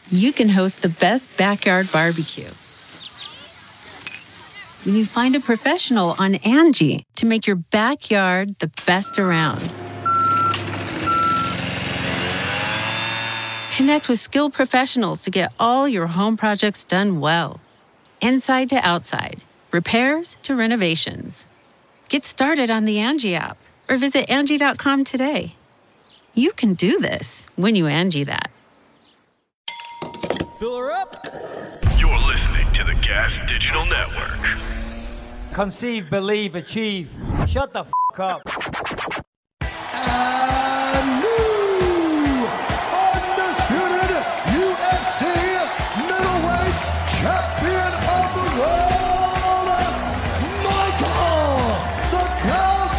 you can host the best backyard barbecue. When you find a professional on Angie to make your backyard the best around. Connect with skilled professionals to get all your home projects done well. Inside to outside, repairs to renovations. Get started on the Angie app or visit Angie.com today. You can do this when you Angie that. Fill her up. You're listening to the Gas Digital Network. Conceive, believe, achieve. Shut the f*** up. And new undisputed UFC middleweight champion of the world, Michael the Count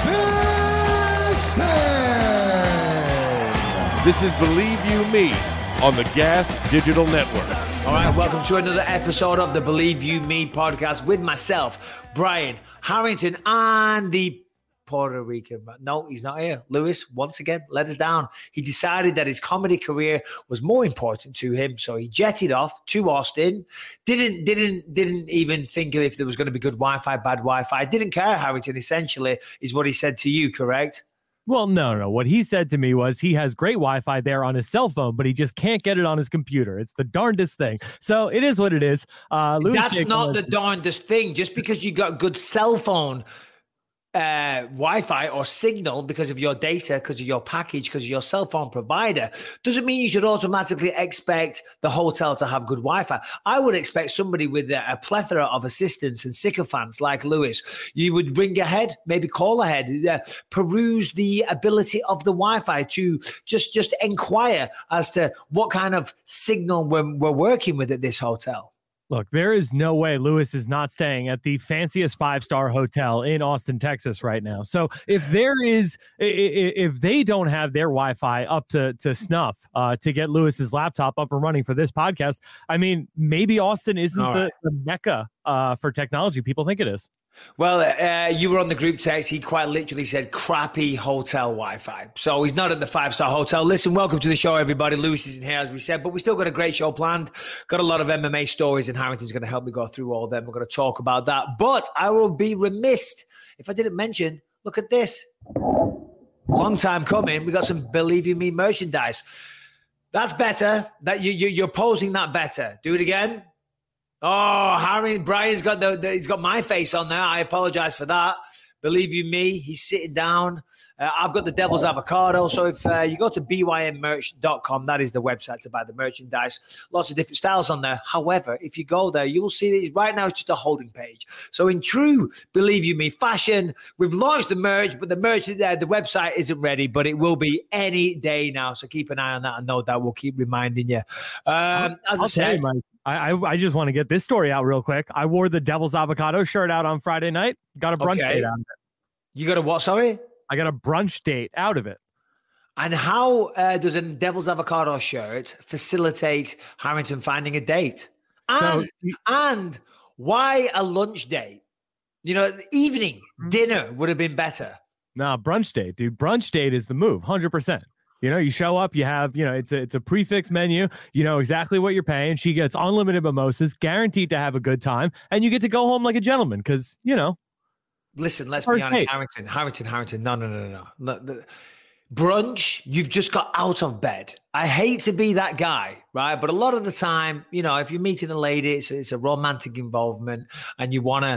Bisping. This is Believe You Me on the Gas Digital Network. All right, welcome to another episode of the Believe You Me podcast with myself, Brian Harrington, and the Puerto Rican. No, he's not here. Lewis, once again, let us down. He decided that his comedy career was more important to him, so he jetted off to Austin. Didn't even think of if there was going to be good Wi-Fi, bad Wi-Fi. Didn't care, Harrington, essentially, is what he said to you, correct? Well, no. What he said to me was he has great Wi-Fi there on his cell phone, but he just can't get it on his computer. It's the darndest thing. So it is what it is. That's not the darndest thing. Just because you got good cell phone Wi-Fi or signal because of your data, because of your package, because of your cell phone provider, doesn't mean you should automatically expect the hotel to have good Wi-Fi. I would expect somebody with a plethora of assistants and sycophants like Lewis, you would ring ahead, maybe call ahead, peruse the ability of the Wi-Fi to just inquire as to what kind of signal we're working with at this hotel. Look, there is no way Lewis is not staying at the fanciest 5-star hotel in Austin, Texas right now. So if they don't have their Wi-Fi up to snuff to get Lewis's laptop up and running for this podcast, I mean, maybe Austin isn't the mecca for technology people think it is. Well, you were on the group text. He quite literally said crappy hotel Wi-Fi. So he's not at the 5-star hotel. Listen, welcome to the show, everybody. Lewis isn't here, as we said, but we still got a great show planned. Got a lot of MMA stories, and Harrington's going to help me go through all of them. We're going to talk about that. But I will be remiss if I didn't mention, look at this. Long time coming. We got some Believe You Me merchandise. That's better. That you're posing that better. Do it again. Oh, Brian's got he's got my face on there. I apologize for that. Believe You Me, he's sitting down. I've got the Devil's Avocado. So if you go to bymmerch.com, that is the website to buy the merchandise. Lots of different styles on there. However, if you go there, you will see that right now it's just a holding page. So in true Believe You Me fashion, we've launched the merch, but the website isn't ready, but it will be any day now. So keep an eye on that, and no doubt we'll keep reminding you. As I said, I just want to get this story out real quick. I wore the Devil's Avocado shirt out on Friday night. Got a brunch date out of it. You got a what, sorry? I got a brunch date out of it. And how does a Devil's Avocado shirt facilitate Harrington finding a date? And why a lunch date? You know, evening, dinner would have been better. Nah, brunch date, dude. Brunch date is the move, 100%. You know, you show up, you have, it's a prefix menu. You know exactly what you're paying. She gets unlimited mimosas, guaranteed to have a good time. And you get to go home like a gentleman because, Listen, let's be honest, Harrington. No. Brunch, you've just got out of bed. I hate to be that guy, right? But a lot of the time, if you're meeting a lady, it's a romantic involvement and you want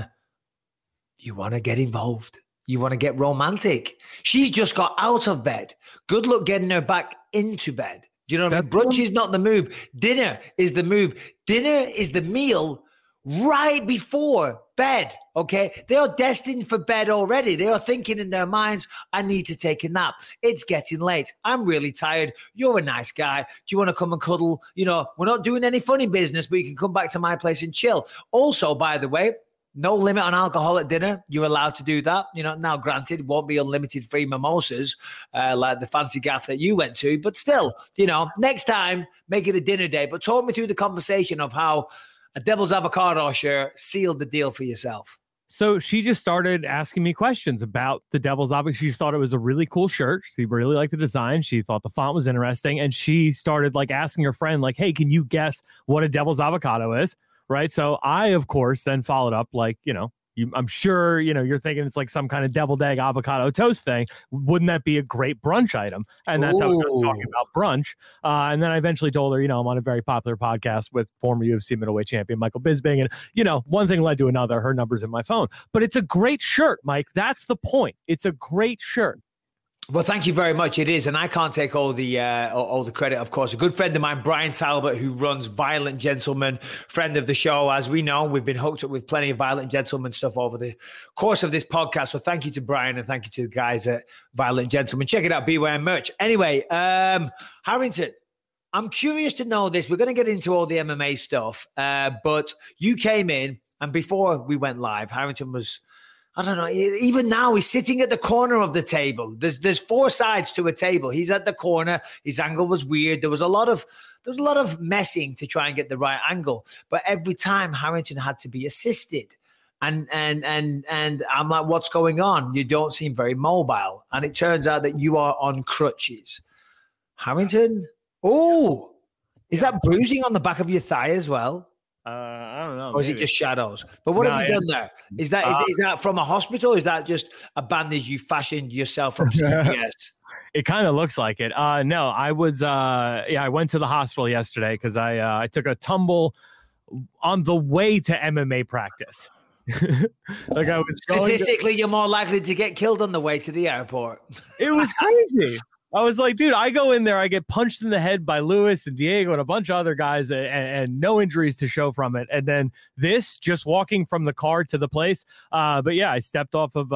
to get involved. You want to get romantic. She's just got out of bed. Good luck getting her back into bed. Do you know what I mean? Brunch is not the move. Dinner is the move. Dinner is the meal right before bed, okay? They are destined for bed already. They are thinking in their minds, I need to take a nap. It's getting late. I'm really tired. You're a nice guy. Do you want to come and cuddle? We're not doing any funny business, but you can come back to my place and chill. Also, by the way, no limit on alcohol at dinner. You're allowed to do that. Now granted, won't be unlimited free mimosas like the fancy gaff that you went to, but still, next time, make it a dinner date. But talk me through the conversation of how a Devil's Avocado shirt sealed the deal for yourself. So she just started asking me questions about the Devil's Avocado. She thought it was a really cool shirt. She really liked the design. She thought the font was interesting. And she started like asking her friend, like, hey, can you guess what a Devil's Avocado is? Right. So I, of course, then followed up like, I'm sure, you're thinking it's like some kind of deviled egg avocado toast thing. Wouldn't that be a great brunch item? And that's how we was talking about brunch. And then I eventually told her, I'm on a very popular podcast with former UFC middleweight champion Michael Bisping. And, one thing led to another. Her number's in my phone. But it's a great shirt, Mike. That's the point. It's a great shirt. Well, thank you very much. It is, and I can't take all the credit, of course. A good friend of mine, Brian Talbot, who runs Violent Gentleman, friend of the show. As we know, we've been hooked up with plenty of Violent Gentleman stuff over the course of this podcast. So thank you to Brian and thank you to the guys at Violent Gentleman. Check it out, BYM merch. Anyway, Harrington, I'm curious to know this. We're going to get into all the MMA stuff, but you came in, and before we went live, Harrington was... I don't know. Even now, he's sitting at the corner of the table. There's four sides to a table. He's at the corner. His angle was weird. There was a lot of messing to try and get the right angle. But every time, Harrington had to be assisted. And I'm like, what's going on? You don't seem very mobile. And it turns out that you are on crutches. Harrington? Oh, is that bruising on the back of your thigh as well? I don't know. Or is it just shadows? But what have you done there? Is that from a hospital? Or is that just a bandage you fashioned yourself from CVS? It kind of looks like it. No, I was, I went to the hospital yesterday because I took a tumble on the way to MMA practice. Like I was statistically, you're more likely to get killed on the way to the airport. It was crazy. I was like, dude, I go in there, I get punched in the head by Lewis and Diego and a bunch of other guys and no injuries to show from it. And then this, just walking from the car to the place. But yeah, I stepped off of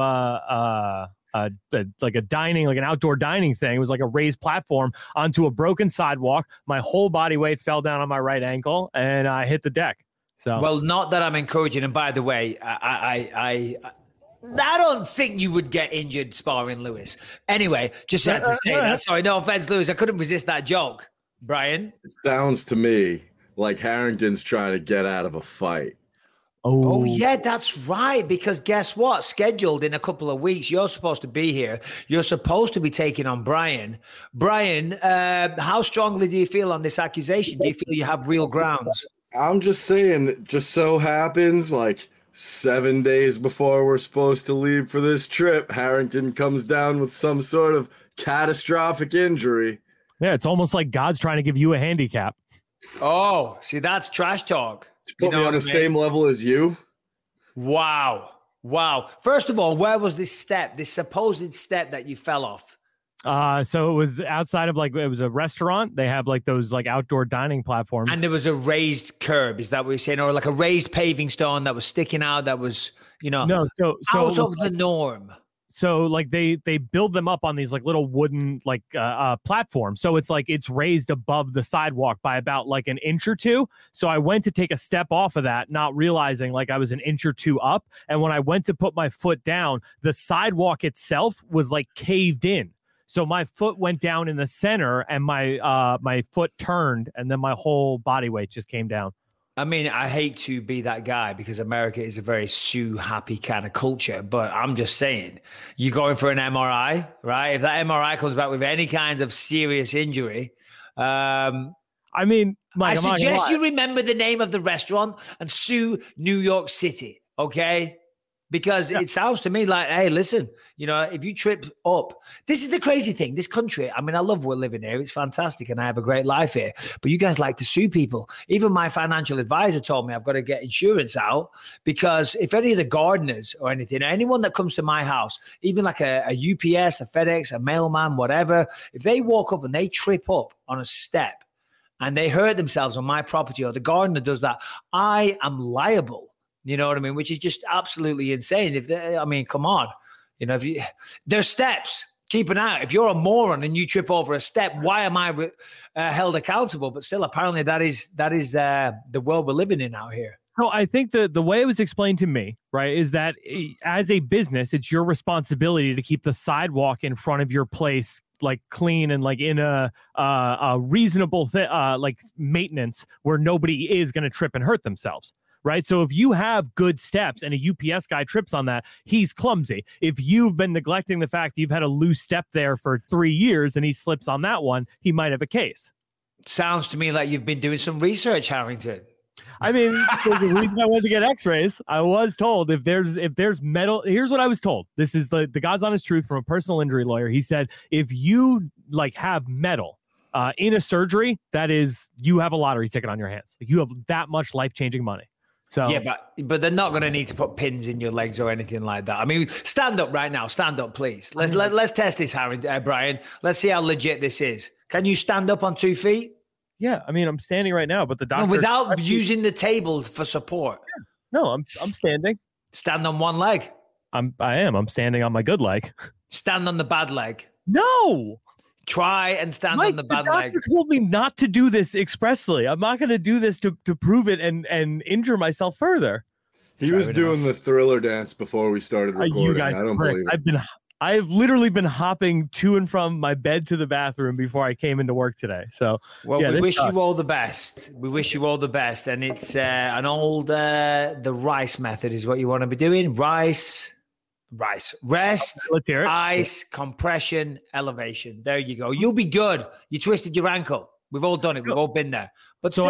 like an outdoor dining thing. It was like a raised platform onto a broken sidewalk. My whole body weight fell down on my right ankle and I hit the deck. So, well, not that I'm encouraging. And by the way, I don't think you would get injured sparring Lewis. Anyway, just had to say that. Sorry, no offense, Lewis. I couldn't resist that joke. Brian? It sounds to me like Harrington's trying to get out of a fight. Oh, yeah, that's right. Because guess what? Scheduled in a couple of weeks, you're supposed to be here. You're supposed to be taking on Brian. Brian, how strongly do you feel on this accusation? Do you feel you have real grounds? I'm just saying, it just so happens like 7 days before we're supposed to leave for this trip, Harrington comes down with some sort of catastrophic injury. Yeah, it's almost like God's trying to give you a handicap. Oh, see, that's trash talk. To put me on the same level as you? Wow. First of all, where was this supposed step that you fell off? So it was outside of it was a restaurant. They have like those like outdoor dining platforms. And there was a raised curb. Is that what you're saying? Or like a raised paving stone that was sticking out that was, no, so out of the norm. So like they build them up on these like little wooden platforms. So it's raised above the sidewalk by about like an inch or two. So I went to take a step off of that, not realizing like I was an inch or two up. And when I went to put my foot down, the sidewalk itself was like caved in. So my foot went down in the center and my foot turned and then my whole body weight just came down. I mean, I hate to be that guy because America is a very sue-happy kind of culture, but I'm just saying, you're going for an MRI, right? If that MRI comes back with any kind of serious injury, I mean, Mike, I suggest you remember the name of the restaurant and sue New York City, okay? Because it sounds to me like, hey, listen, if you trip up, this is the crazy thing. This country, I mean, I love we're living here. It's fantastic and I have a great life here. But you guys like to sue people. Even my financial advisor told me I've got to get insurance out because if any of the gardeners or anything, or anyone that comes to my house, even like a UPS, a FedEx, a mailman, whatever, if they walk up and they trip up on a step and they hurt themselves on my property or the gardener does that, I am liable. You know what I mean? Which is just absolutely insane. Come on. There's steps. Keep an eye out. If you're a moron and you trip over a step, why am I held accountable? But still, apparently that is the world we're living in out here. So I think the way it was explained to me, right, is that as a business, it's your responsibility to keep the sidewalk in front of your place like clean and like in a reasonable like maintenance where nobody is going to trip and hurt themselves. right? So if you have good steps and a UPS guy trips on that, he's clumsy. If you've been neglecting the fact that you've had a loose step there for 3 years and he slips on that one, he might have a case. Sounds to me like you've been doing some research, Harrington. I mean, there's a reason I went to get x-rays. I was told if there's metal, here's what I was told. This is the God's honest truth from a personal injury lawyer. He said, if you like have metal in a surgery, that is, you have a lottery ticket on your hands. You have that much life-changing money. So yeah, but they're not going to need to put pins in your legs or anything like that. I mean, stand up right now. Stand up, please. Let's test this, Brian. Let's see how legit this is. Can you stand up on 2 feet? Yeah, I mean, I'm standing right now, but the doctor without using the table for support. Yeah. No, I'm standing. Stand on one leg. I'm standing on my good leg. Stand on the bad leg. No. Try and stand on the bad leg. The doctor told me not to do this expressly. I'm not going to do this to prove it and injure myself further. He was doing the Thriller dance before we started recording. You guys, I don't believe it. I've literally been hopping to and from my bed to the bathroom before I came into work today. So, well, we wish you all the best. We wish you all the best. And it's an old, the rice method is what you want to be doing. Rice, rest, ice, compression, elevation. There you go. You'll be good. You twisted your ankle. We've all done it. We've all been there. But still,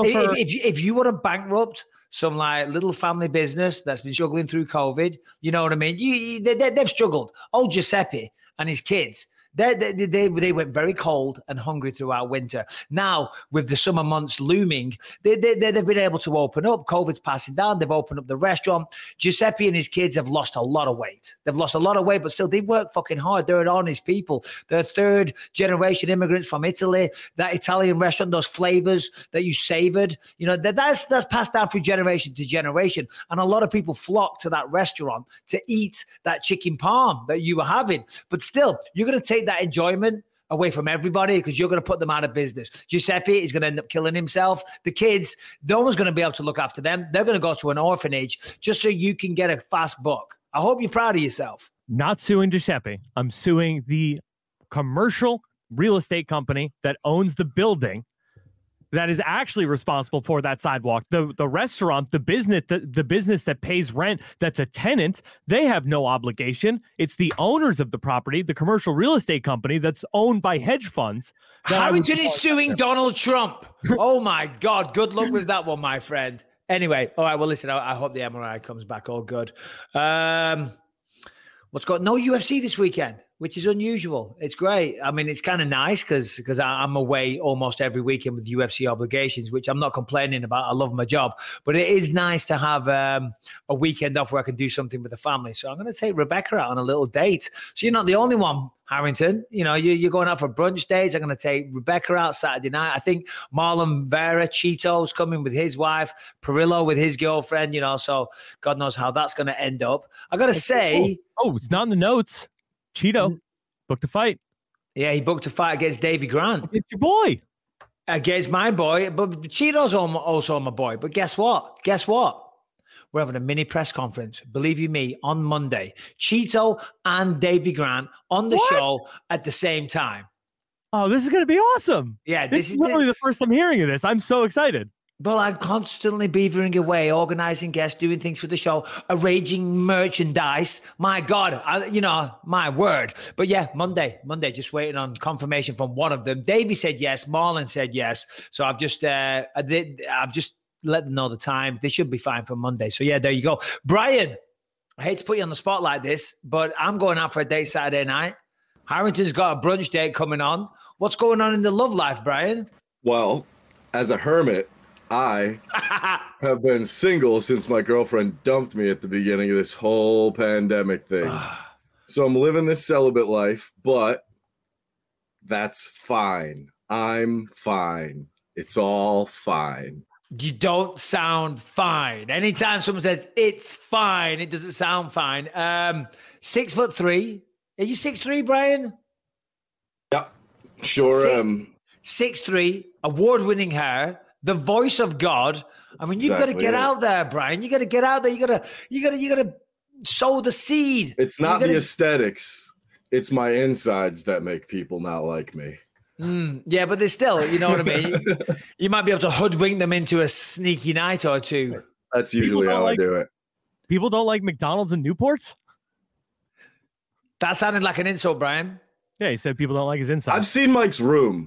if you want to bankrupt some like little family business that's been struggling through COVID, you know what I mean? They've struggled. Old Giuseppe and his kids, they went very cold and hungry throughout winter. Now, with the summer months looming, they've been able to open up. COVID's passing down. They've opened up the restaurant. Giuseppe and his kids have lost a lot of weight. They've lost a lot of weight, but still they work fucking hard. They're honest people. They're third generation immigrants from Italy. That Italian restaurant, those flavors that you savored, you know, that's passed down through generation to generation. And a lot of people flock to that restaurant to eat that chicken parm that you were having. But still, you're going to take that enjoyment away from everybody because you're going to put them out of business. Giuseppe is going to end up killing himself. The kids, no one's going to be able to look after them. They're going to go to an orphanage just so you can get a fast buck. I hope you're proud of yourself. Not suing Giuseppe. I'm suing the commercial real estate company that owns the building that is actually responsible for that sidewalk. The restaurant, the business that pays rent, that's a tenant, they have no obligation. It's the owners of the property, the commercial real estate company that's owned by hedge funds. Harrington is suing Donald Trump. Oh my God. Good luck with that one, my friend. Anyway, all right. Well, listen, I hope the MRI comes back all good. No UFC this weekend, which is unusual. It's great. I mean, it's kind of nice because I'm away almost every weekend with UFC obligations, which I'm not complaining about. I love my job, but it is nice to have a weekend off where I can do something with the family. So I'm going to take Rebecca out on a little date. So you're not the only one, Harrington. You know, you're going out for brunch dates. I'm going to take Rebecca out Saturday night. I think Marlon Vera, Cheeto's coming with his wife, Perillo with his girlfriend, you know, so God knows how that's going to end up. I got to say... Oh, it's not in the notes. Cheeto booked a fight. Yeah, he booked a fight against Davey Grant. Against your boy. Against my boy. But Cheeto's also my boy. But guess what? We're having a mini press conference, believe you me, on Monday. Cheeto and Davey Grant on the show at the same time. Oh, this is going to be awesome. Yeah, this is literally the first I'm hearing of this. I'm so excited. Well, I'm constantly beavering away, organizing guests, doing things for the show, arranging merchandise. My God, my word. But yeah, Monday, just waiting on confirmation from one of them. Davey said yes. Marlon said yes. So I've just let them know the time. They should be fine for Monday. So yeah, there you go. Brian, I hate to put you on the spot like this, but I'm going out for a date Saturday night. Harrington's got a brunch date coming on. What's going on in the love life, Brian? Well, as a hermit, I have been single since my girlfriend dumped me at the beginning of this whole pandemic thing. So I'm living this celibate life, but that's fine. I'm fine. It's all fine. You don't sound fine. Anytime someone says it's fine, it doesn't sound fine. 6'3". Are you 6'3", Brian? Yeah, sure am. 6'3", award-winning hair. The voice of God. I mean, you've got to get out there, Brian. You got to get out there. You got to sow the seed. It's not the aesthetics. It's my insides that make people not like me. Yeah, but there's still, you know what I mean? You might be able to hoodwink them into a sneaky night or two. That's usually how I do it. People don't like McDonald's and Newports? That sounded like an insult, Brian. Yeah, he said people don't like his inside. I've seen Mike's room.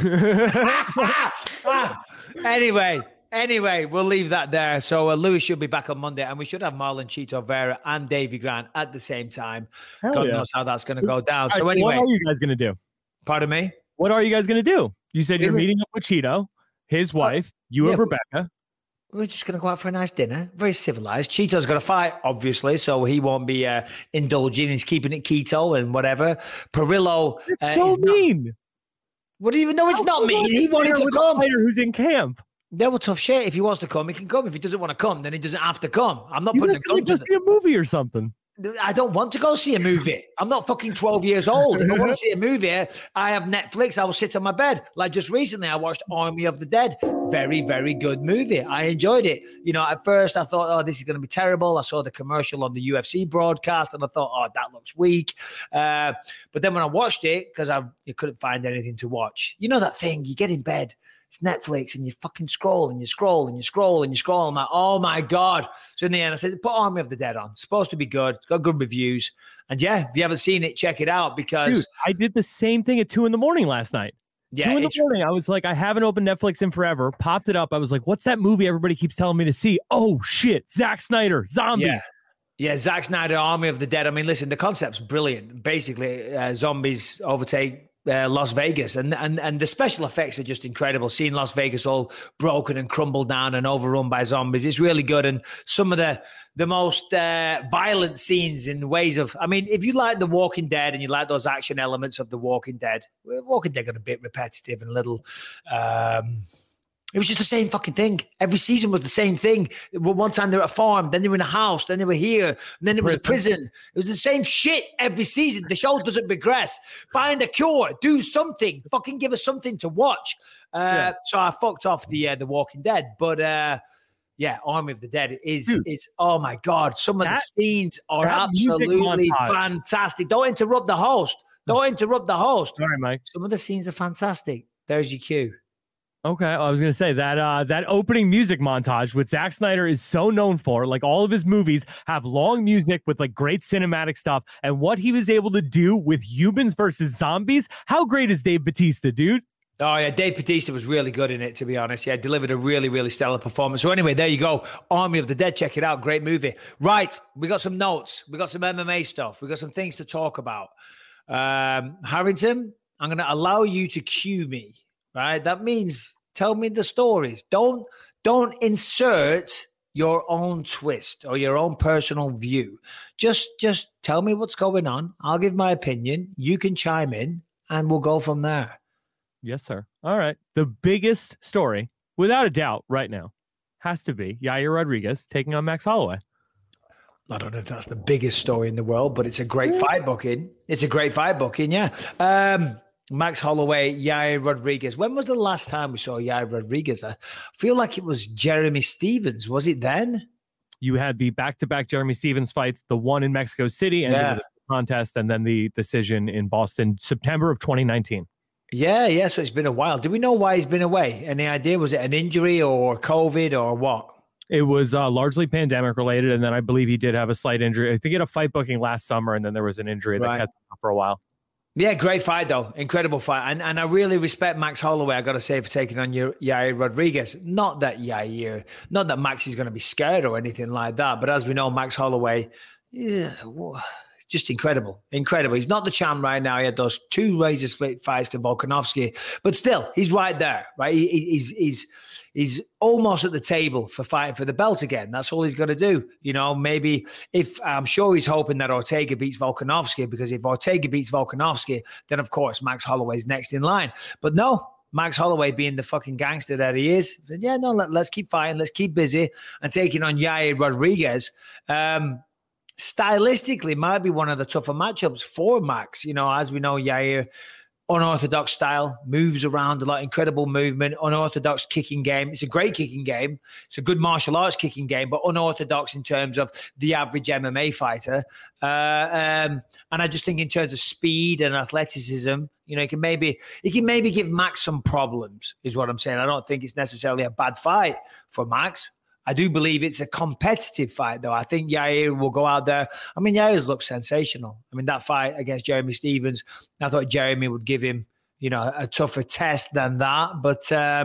Anyway, we'll leave that there. So Lewis should be back on Monday, and we should have Marlon Chito Vera and Davey Grant at the same time. God knows how that's going to go down. So anyway, what are you guys going to do? Pardon me? What are you guys going to do? You said you're meeting up with Chito, his wife, you and Rebecca. We're just going to go out for a nice dinner. Very civilized. Cheeto's got to fight, obviously, so he won't be indulging. He's keeping it keto and whatever. Perillo. It's so mean. What do you even know? It's not mean. He wanted to come. A fighter who's in camp. They were tough shit. If he wants to come, he can come. If he doesn't want to come, then he doesn't have to come. I'm not putting a gun to see a movie or something. I don't want to go see a movie. I'm not fucking 12 years old. If I want to see a movie, I have Netflix. I will sit on my bed. Like just recently, I watched Army of the Dead. Very, very good movie. I enjoyed it. You know, at first I thought, oh, this is going to be terrible. I saw the commercial on the UFC broadcast and I thought, oh, that looks weak. But then when I watched it, because you couldn't find anything to watch, you know that thing, you get in bed, it's Netflix, and you fucking scroll and you scroll and you scroll and you scroll. I'm like, oh my God. So in the end, I said, put Army of the Dead on. It's supposed to be good. It's got good reviews. And yeah, if you haven't seen it, check it out because... Dude, I did the same thing at 2 a.m. last night. Yeah, 2 a.m. I was like, I haven't opened Netflix in forever. Popped it up. I was like, what's that movie everybody keeps telling me to see? Oh, shit. Zack Snyder. Zombies. Yeah, Zack Snyder, Army of the Dead. I mean, listen, the concept's brilliant. Basically, zombies overtake Las Vegas, and the special effects are just incredible. Seeing Las Vegas all broken and crumbled down and overrun by zombies, it's really good. And some of the most violent scenes in ways of, I mean, if you like The Walking Dead and you like those action elements of The Walking Dead got a bit repetitive and a little. It was just the same fucking thing. Every season was the same thing. One time they were at a farm, then they were in a house, then they were here, and then it was a prison. It was the same shit every season. The show doesn't progress. Find a cure. Do something. Fucking give us something to watch. So I fucked off the Walking Dead. But yeah, Army of the Dead is oh my God. Some of the scenes are absolutely fantastic. Don't interrupt the host. Sorry, Mike. Some of the scenes are fantastic. There's your cue. Okay, I was going to say that opening music montage, which Zack Snyder is so known for, like all of his movies have long music with like great cinematic stuff, and what he was able to do with Humans versus Zombies, how great is Dave Bautista, dude? Oh, yeah, Dave Bautista was really good in it, to be honest. Yeah, delivered a really, really stellar performance. So anyway, there you go. Army of the Dead, check it out. Great movie. Right, we got some notes. We got some MMA stuff. We got some things to talk about. Harrington, I'm going to allow you to cue me. Right, that means tell me the stories. Don't insert your own twist or your own personal view. Just tell me what's going on. I'll give my opinion. You can chime in, and we'll go from there. Yes, sir. All right. The biggest story, without a doubt, right now, has to be Yair Rodriguez taking on Max Holloway. I don't know if that's the biggest story in the world, but it's a great fight booking. Yeah. Max Holloway, Yair Rodriguez. When was the last time we saw Yair Rodriguez? I feel like it was Jeremy Stevens. Was it then? You had the back-to-back Jeremy Stevens fights, the one in Mexico City, and the contest, and then the decision in Boston, September of 2019. Yeah. So it's been a while. Do we know why he's been away? Any idea? Was it an injury or COVID or what? It was largely pandemic related, and then I believe he did have a slight injury. I think he had a fight booking last summer, and then there was an injury that kept him up for a while. Yeah, great fight, though. Incredible fight. And I really respect Max Holloway, I got to say, for taking on Yair Rodriguez. Not that Max is going to be scared or anything like that. But as we know, Max Holloway, just incredible. Incredible. He's not the champ right now. He had those 2 razor split fights to Volkanovski. But still, he's right there, right? He's almost at the table for fighting for the belt again. That's all he's got to do. You know, maybe I'm sure he's hoping that Ortega beats Volkanovski, because if Ortega beats Volkanovski, then of course Max Holloway's next in line. But no, Max Holloway, being the fucking gangster that he is, said, yeah, no, let's keep fighting. Let's keep busy. And taking on Yair Rodriguez, stylistically might be one of the tougher matchups for Max. You know, as we know, Yair, unorthodox style, moves around a lot, incredible movement, unorthodox kicking game. It's a great kicking game. It's a good martial arts kicking game, but unorthodox in terms of the average MMA fighter. And I just think in terms of speed and athleticism, you know, he can maybe give Max some problems, is what I'm saying. I don't think it's necessarily a bad fight for Max. I do believe it's a competitive fight, though. I think Yair will go out there. I mean, Yair's looked sensational. I mean, that fight against Jeremy Stephens, I thought Jeremy would give him, a tougher test than that. But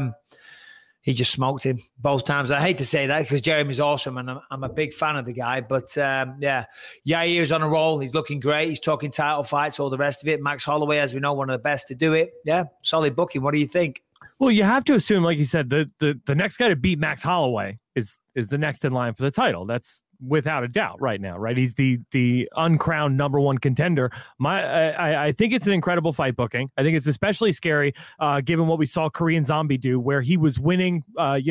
he just smoked him both times. I hate to say that because Jeremy's awesome and I'm a big fan of the guy. But Yair's on a roll. He's looking great. He's talking title fights, all the rest of it. Max Holloway, as we know, one of the best to do it. Yeah, solid booking. What do you think? Well, you have to assume, like you said, the next guy to beat Max Holloway is the next in line for the title. That's without a doubt right now, right? He's the uncrowned number one contender. I think it's an incredible fight booking. I think it's especially scary given what we saw Korean Zombie do, where he was winning,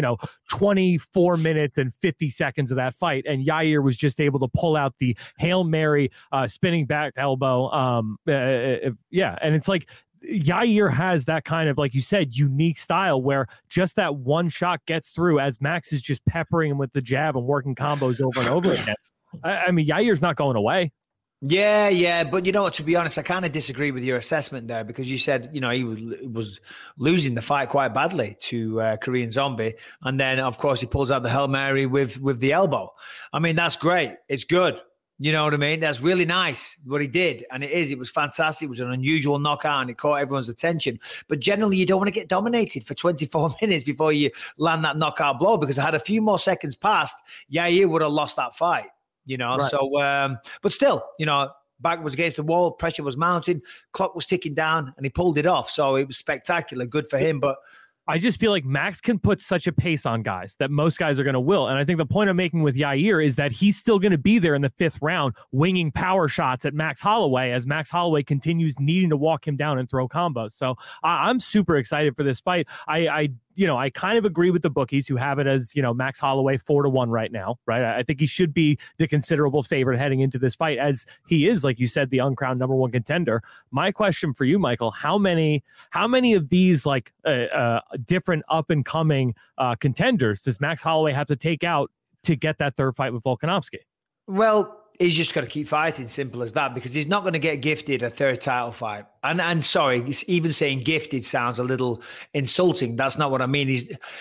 24 minutes and 50 seconds of that fight, and Yair was just able to pull out the Hail Mary spinning back elbow. And it's like, Yair has that kind of, like you said, unique style where just that one shot gets through as Max is just peppering him with the jab and working combos over and over again. I mean, Yair's not going away. Yeah. But to be honest, I kind of disagree with your assessment there because you said, he was losing the fight quite badly to Korean Zombie. And then, of course, he pulls out the Hail Mary with the elbow. I mean, that's great. It's good. You know what I mean? That's really nice what he did. And it was fantastic. It was an unusual knockout and it caught everyone's attention. But generally, you don't want to get dominated for 24 minutes before you land that knockout blow because I had a few more seconds past, Yair would have lost that fight, Right. So, but still, back was against the wall, pressure was mounting, clock was ticking down and he pulled it off. So it was spectacular. Good for him. But I just feel like Max can put such a pace on guys that most guys are going to will. And I think the point I'm making with Yair is that he's still going to be there in the fifth round, winging power shots at Max Holloway as Max Holloway continues needing to walk him down and throw combos. So I'm super excited for this fight. I kind of agree with the bookies who have it as, Max Holloway 4-1 right now, right? I think he should be the considerable favorite heading into this fight as he is, like you said, the uncrowned number one contender. My question for you, Michael, how many of these different up and coming contenders does Max Holloway have to take out to get that third fight with Volkanovski? Well, he's just got to keep fighting, simple as that, because he's not going to get gifted a third title fight. And sorry, even saying gifted sounds a little insulting. That's not what I mean.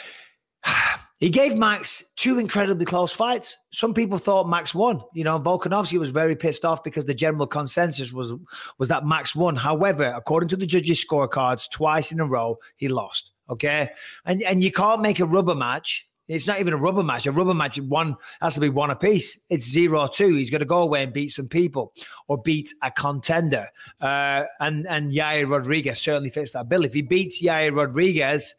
He gave Max two incredibly close fights. Some people thought Max won. Volkanovski was very pissed off because the general consensus was that Max won. However, according to the judges' scorecards, twice in a row, he lost. Okay? And you can't make a rubber match. It's not even a rubber match. A rubber match has to be one apiece. It's 0-2. He's got to go away and beat some people or beat a contender. And Yair Rodriguez certainly fits that bill. If he beats Yair Rodriguez,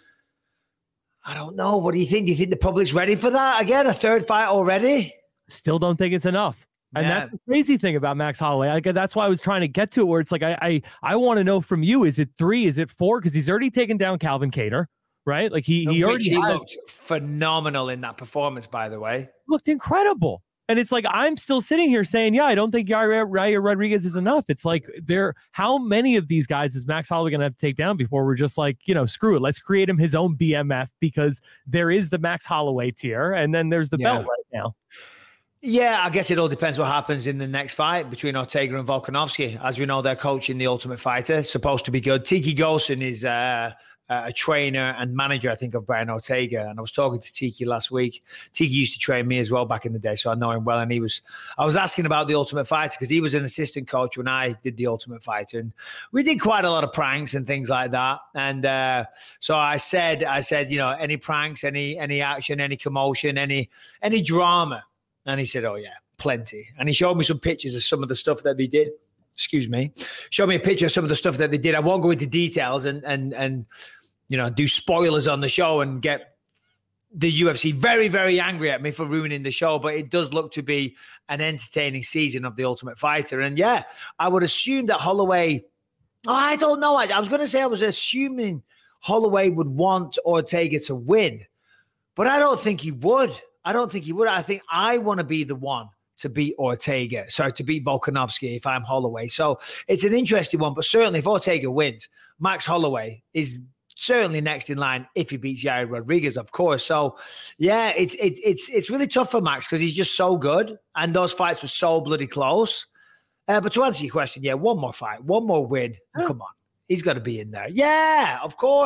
I don't know. What do you think? Do you think the public's ready for that? Again, a third fight already? Still don't think it's enough. And that's the crazy thing about Max Holloway. That's why I was trying to get to it, where it's like, I want to know from you, is it 3? Is it 4? Because he's already taken down Calvin Kattar. Right? Like he looked phenomenal in that performance, by the way. Looked incredible. And it's like, I'm still sitting here saying, I don't think Yair Rodriguez is enough. It's like, how many of these guys is Max Holloway going to have to take down before we're just like, screw it. Let's create him his own BMF, because there is the Max Holloway tier and then there's the belt right now. Yeah, I guess it all depends what happens in the next fight between Ortega and Volkanovski. As we know, they're coaching the Ultimate Fighter, supposed to be good. Tiki Golson is a trainer and manager, I think, of Brian Ortega. And I was talking to Tiki last week. Tiki used to train me as well back in the day, so I know him well. And I was asking about the Ultimate Fighter because he was an assistant coach when I did the Ultimate Fighter. And we did quite a lot of pranks and things like that. And so I said, any pranks, any action, any commotion, any drama. And he said, oh, yeah, plenty. And he showed me some pictures of some of the stuff that they did. Excuse me. Showed me a picture of some of the stuff that they did. I won't go into details and do spoilers on the show and get the UFC very, very angry at me for ruining the show. But it does look to be an entertaining season of The Ultimate Fighter. And yeah, I would assume that Holloway, I don't know. I was going to say I was assuming Holloway would want Ortega to win, but I don't think he would. I think I want to be the one to beat Ortega. Sorry, to beat Volkanovski if I'm Holloway. So it's an interesting one, but certainly if Ortega wins, Max Holloway is certainly next in line if he beats Yair Rodriguez, of course. So yeah, it's really tough for Max because he's just so good and those fights were so bloody close. But to answer your question, one more fight, one more win. Come on. He's got to be in there. Yeah, of course.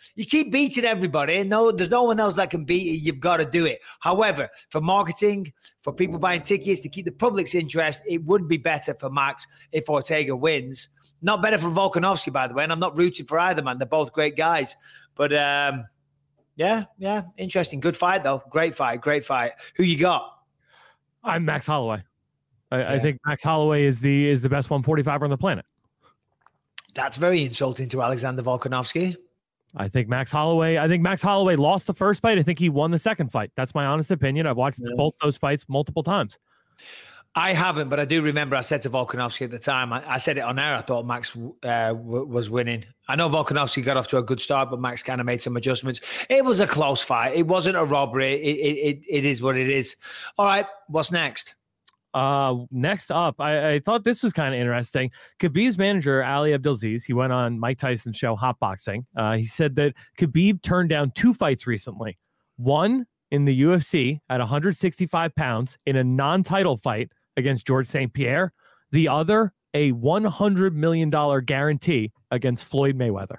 You keep beating everybody. No, there's no one else that can beat you. You've got to do it. However, for marketing, for people buying tickets, to keep the public's interest, it would be better for Max if Ortega wins. Not better for Volkanovski, by the way. And I'm not rooting for either, man. They're both great guys. But yeah, interesting. Good fight, though. Great fight. Who you got? I'm Max Holloway. I think Max Holloway is the best 145er on the planet. That's very insulting to Alexander Volkanovski. I think Max Holloway lost the first fight. I think he won the second fight. That's my honest opinion. I've watched both those fights multiple times. I haven't, but I do remember I said to Volkanovski at the time, I said it on air, I thought Max was winning. I know Volkanovski got off to a good start, but Max kind of made some adjustments. It was a close fight. It wasn't a robbery. It is what it is. All right, what's next? Next up, I thought this was kind of interesting. Khabib's manager, Ali Abdelaziz, he went on Mike Tyson's show, Hot Boxing. He said that Khabib turned down 2 fights recently. One in the UFC at 165 pounds in a non-title fight against George St. Pierre. The other, a $100 million guarantee against Floyd Mayweather.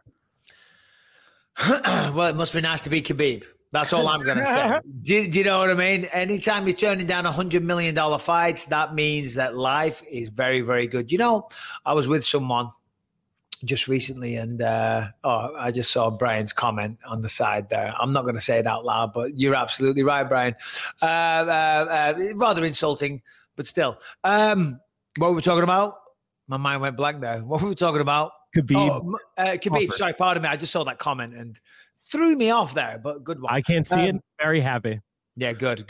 Well, it must be nice to be Khabib. That's all I'm going to say. Do you know what I mean? Anytime you're turning down $100 million fights, that means that life is very, very good. You know, I was with someone just recently and I just saw Brian's comment on the side there. I'm not going to say it out loud, but you're absolutely right, Brian. Rather insulting, but still. What were we talking about? My mind went blank there. What were we talking about? Khabib. Khabib. Sorry, pardon me. I just saw that comment and threw me off there, but good one. I can't see it. Very happy. Yeah, good.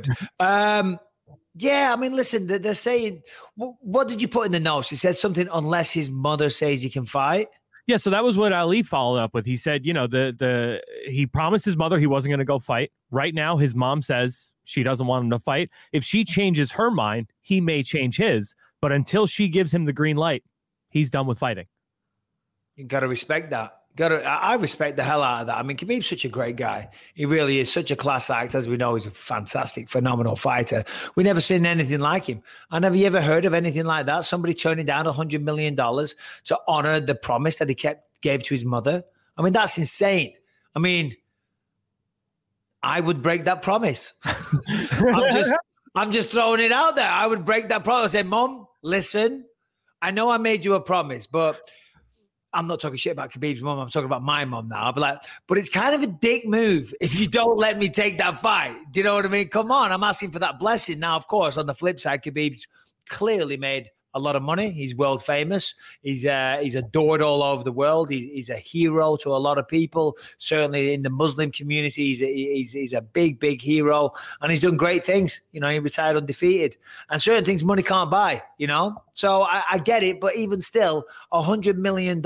Yeah, I mean, listen, they're saying, what did you put in the notes? He said something, unless his mother says he can fight. Yeah, so that was what Ali followed up with. He said, you know, he promised his mother he wasn't going to go fight. Right now, his mom says she doesn't want him to fight. If she changes her mind, he may change his. But until she gives him the green light, he's done with fighting. You got to respect that. I respect the hell out of that. I mean, Khabib's such a great guy. He really is such a class act. As we know, he's a fantastic, phenomenal fighter. We never seen anything like him. I never ever heard of anything like that. Somebody turning down $100 million to honor the promise that he gave to his mother. I mean, that's insane. I mean, I would break that promise. I'm just throwing it out there. I would break that promise. I say, Mom, listen, I know I made you a promise, but I'm not talking shit about Khabib's mom. I'm talking about my mom now. I'll be like, but it's kind of a dick move if you don't let me take that fight. Do you know what I mean? Come on. I'm asking for that blessing. Now, of course, on the flip side, Khabib's clearly made a lot of money. He's world famous. He's adored all over the world. He's a hero to a lot of people. Certainly in the Muslim community, he's a big, big hero. And he's done great things. You know, he retired undefeated. And certain things money can't buy, you know? So I get it. But even still, $100 million.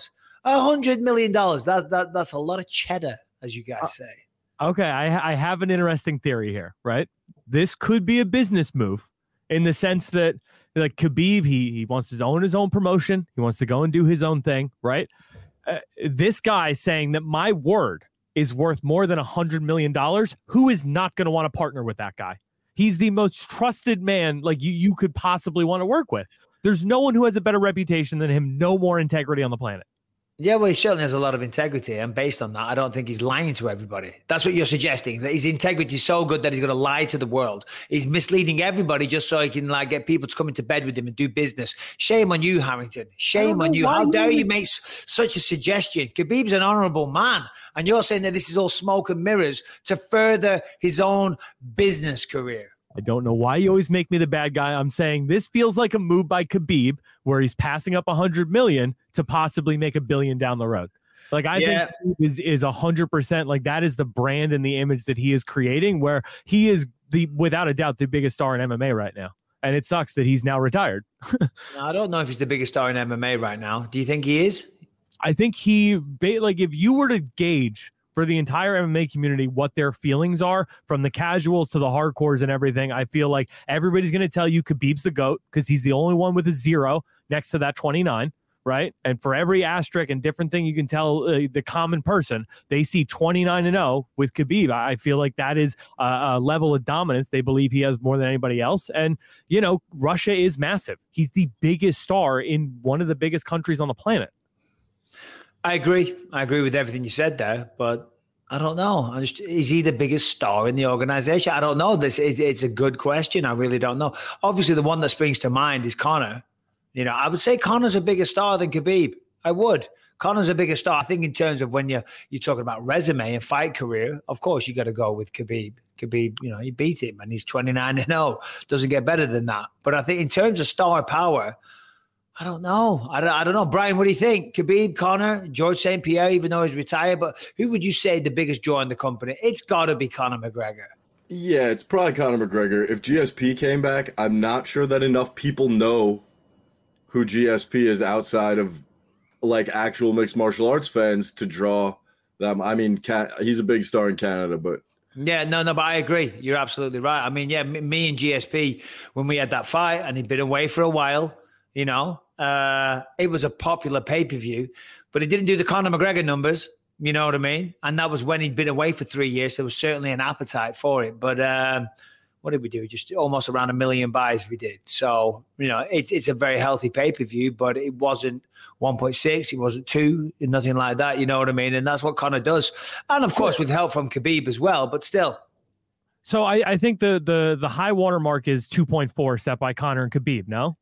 $100 million. That's a lot of cheddar, as you guys say. Okay, I have an interesting theory here, right? This could be a business move in the sense that, like Khabib, he wants to own his own promotion. He wants to go and do his own thing, right? This guy saying that my word is worth more than $100 million. Who is not going to want to partner with that guy? He's the most trusted man like you could possibly want to work with. There's no one who has a better reputation than him, no more integrity on the planet. Yeah, well, he certainly has a lot of integrity, and based on that, I don't think he's lying to everybody. That's what you're suggesting, that his integrity is so good that he's going to lie to the world. He's misleading everybody just so he can get people to come into bed with him and do business. Shame on you, Harrington. Shame on you. How dare you make such a suggestion? Khabib's an honorable man, and you're saying that this is all smoke and mirrors to further his own business career. I don't know why you always make me the bad guy. I'm saying this feels like a move by Khabib where he's passing up $100 million to possibly make $1 billion down the road. Like I think is 100% like that is the brand and the image that he is creating, where he is without a doubt the biggest star in MMA right now. And it sucks that he's now retired. I don't know if he's the biggest star in MMA right now. Do you think he is? I think if you were to gauge for the entire MMA community what their feelings are, from the casuals to the hardcores and everything, I feel like everybody's going to tell you Khabib's the GOAT because he's the only one with a 0 next to that 29, right? And for every asterisk and different thing you can tell the common person, they see 29-0 with Khabib. I feel like that is a level of dominance they believe he has more than anybody else. And, you know, Russia is massive. He's the biggest star in one of the biggest countries on the planet. I agree. I agree with everything you said there, but I don't know. Is he the biggest star in the organization? I don't know. It's a good question. I really don't know. Obviously, the one that springs to mind is Conor. I would say Conor's a bigger star than Khabib. I would. Conor's a bigger star. I think in terms of when you're talking about resume and fight career, of course, you got to go with Khabib. Khabib, he beat him and he's 29-0. Doesn't get better than that. But I think in terms of star power, I don't know. I don't know. Brian, what do you think? Khabib, Conor, George St. Pierre, even though he's retired, but who would you say the biggest draw in the company? It's got to be Conor McGregor. Yeah, it's probably Conor McGregor. If GSP came back, I'm not sure that enough people know who GSP is outside of like actual mixed martial arts fans to draw them. I mean, he's a big star in Canada, but yeah, but I agree. You're absolutely right. I mean, yeah, me and GSP, when we had that fight and he'd been away for a while, it was a popular pay-per-view, but it didn't do the Conor McGregor numbers, you know what I mean? And that was when he'd been away for 3 years. So there was certainly an appetite for it. But what did we do? Just almost around 1 million buys we did. So, it's a very healthy pay-per-view, but it wasn't 1.6, it wasn't 2, nothing like that, you know what I mean? And that's what Conor does. And of course, with help from Khabib as well, but still. So I think the high water mark is 2.4 set by Conor and Khabib, no?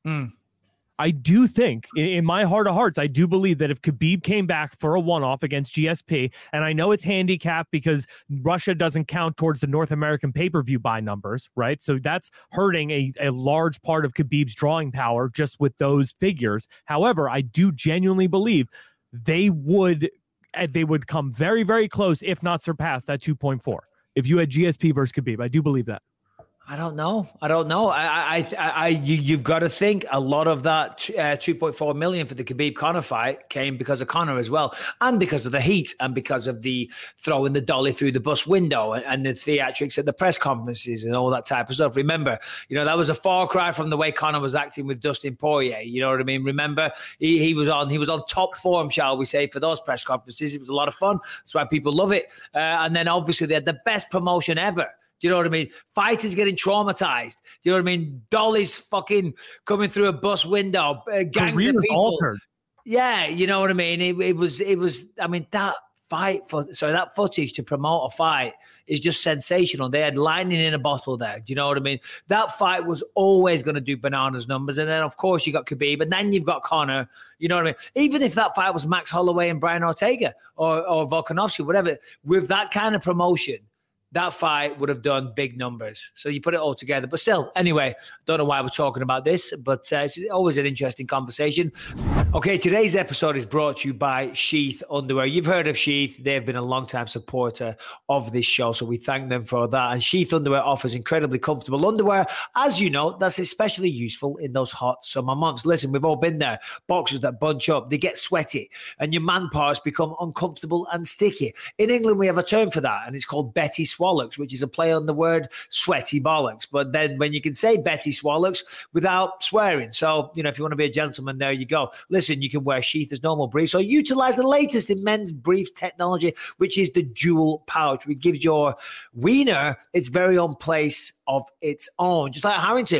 I do think, in my heart of hearts, I do believe that if Khabib came back for a one-off against GSP, and I know it's handicapped because Russia doesn't count towards the North American pay-per-view buy numbers, right? So that's hurting a large part of Khabib's drawing power just with those figures. However, I do genuinely believe they would come very, very close, if not surpass that 2.4. If you had GSP versus Khabib, I do believe that. I don't know. You've got to think a lot of that 2.4 million for the Khabib Conor fight came because of Conor as well, and because of the heat, and because of the throwing the dolly through the bus window and the theatrics at the press conferences and all that type of stuff. Remember, that was a far cry from the way Conor was acting with Dustin Poirier. You know what I mean? Remember, he was on top form, shall we say, for those press conferences. It was a lot of fun. That's why people love it. And then obviously they had the best promotion ever. Do you know what I mean? Fighters getting traumatized. Do you know what I mean? Dollies fucking coming through a bus window. Gangs of people. Altered. Yeah, you know what I mean? It was. I mean, that footage to promote a fight is just sensational. They had lightning in a bottle there. Do you know what I mean? That fight was always going to do bananas numbers. And then, of course, you got Khabib, and then you've got Conor. You know what I mean? Even if that fight was Max Holloway and Brian Ortega or Volkanovski, whatever, with that kind of promotion, that fight would have done big numbers. So you put it all together. But still, anyway, don't know why we're talking about this, but it's always an interesting conversation. Okay, today's episode is brought to you by Sheath Underwear. You've heard of Sheath. They've been a long-time supporter of this show, so we thank them for that. And Sheath Underwear offers incredibly comfortable underwear. As you know, that's especially useful in those hot summer months. Listen, we've all been there. Boxers that bunch up, they get sweaty, and your man parts become uncomfortable and sticky. In England, we have a term for that, and it's called Betty Swallocks, which is a play on the word sweaty bollocks. But then when you can say Betty Swallocks without swearing. So, if you want to be a gentleman, there you go. Listen, you can wear Sheath as normal briefs or utilize the latest in men's brief technology, which is the dual pouch, which gives your wiener its very own place of its own. Just like Harrington.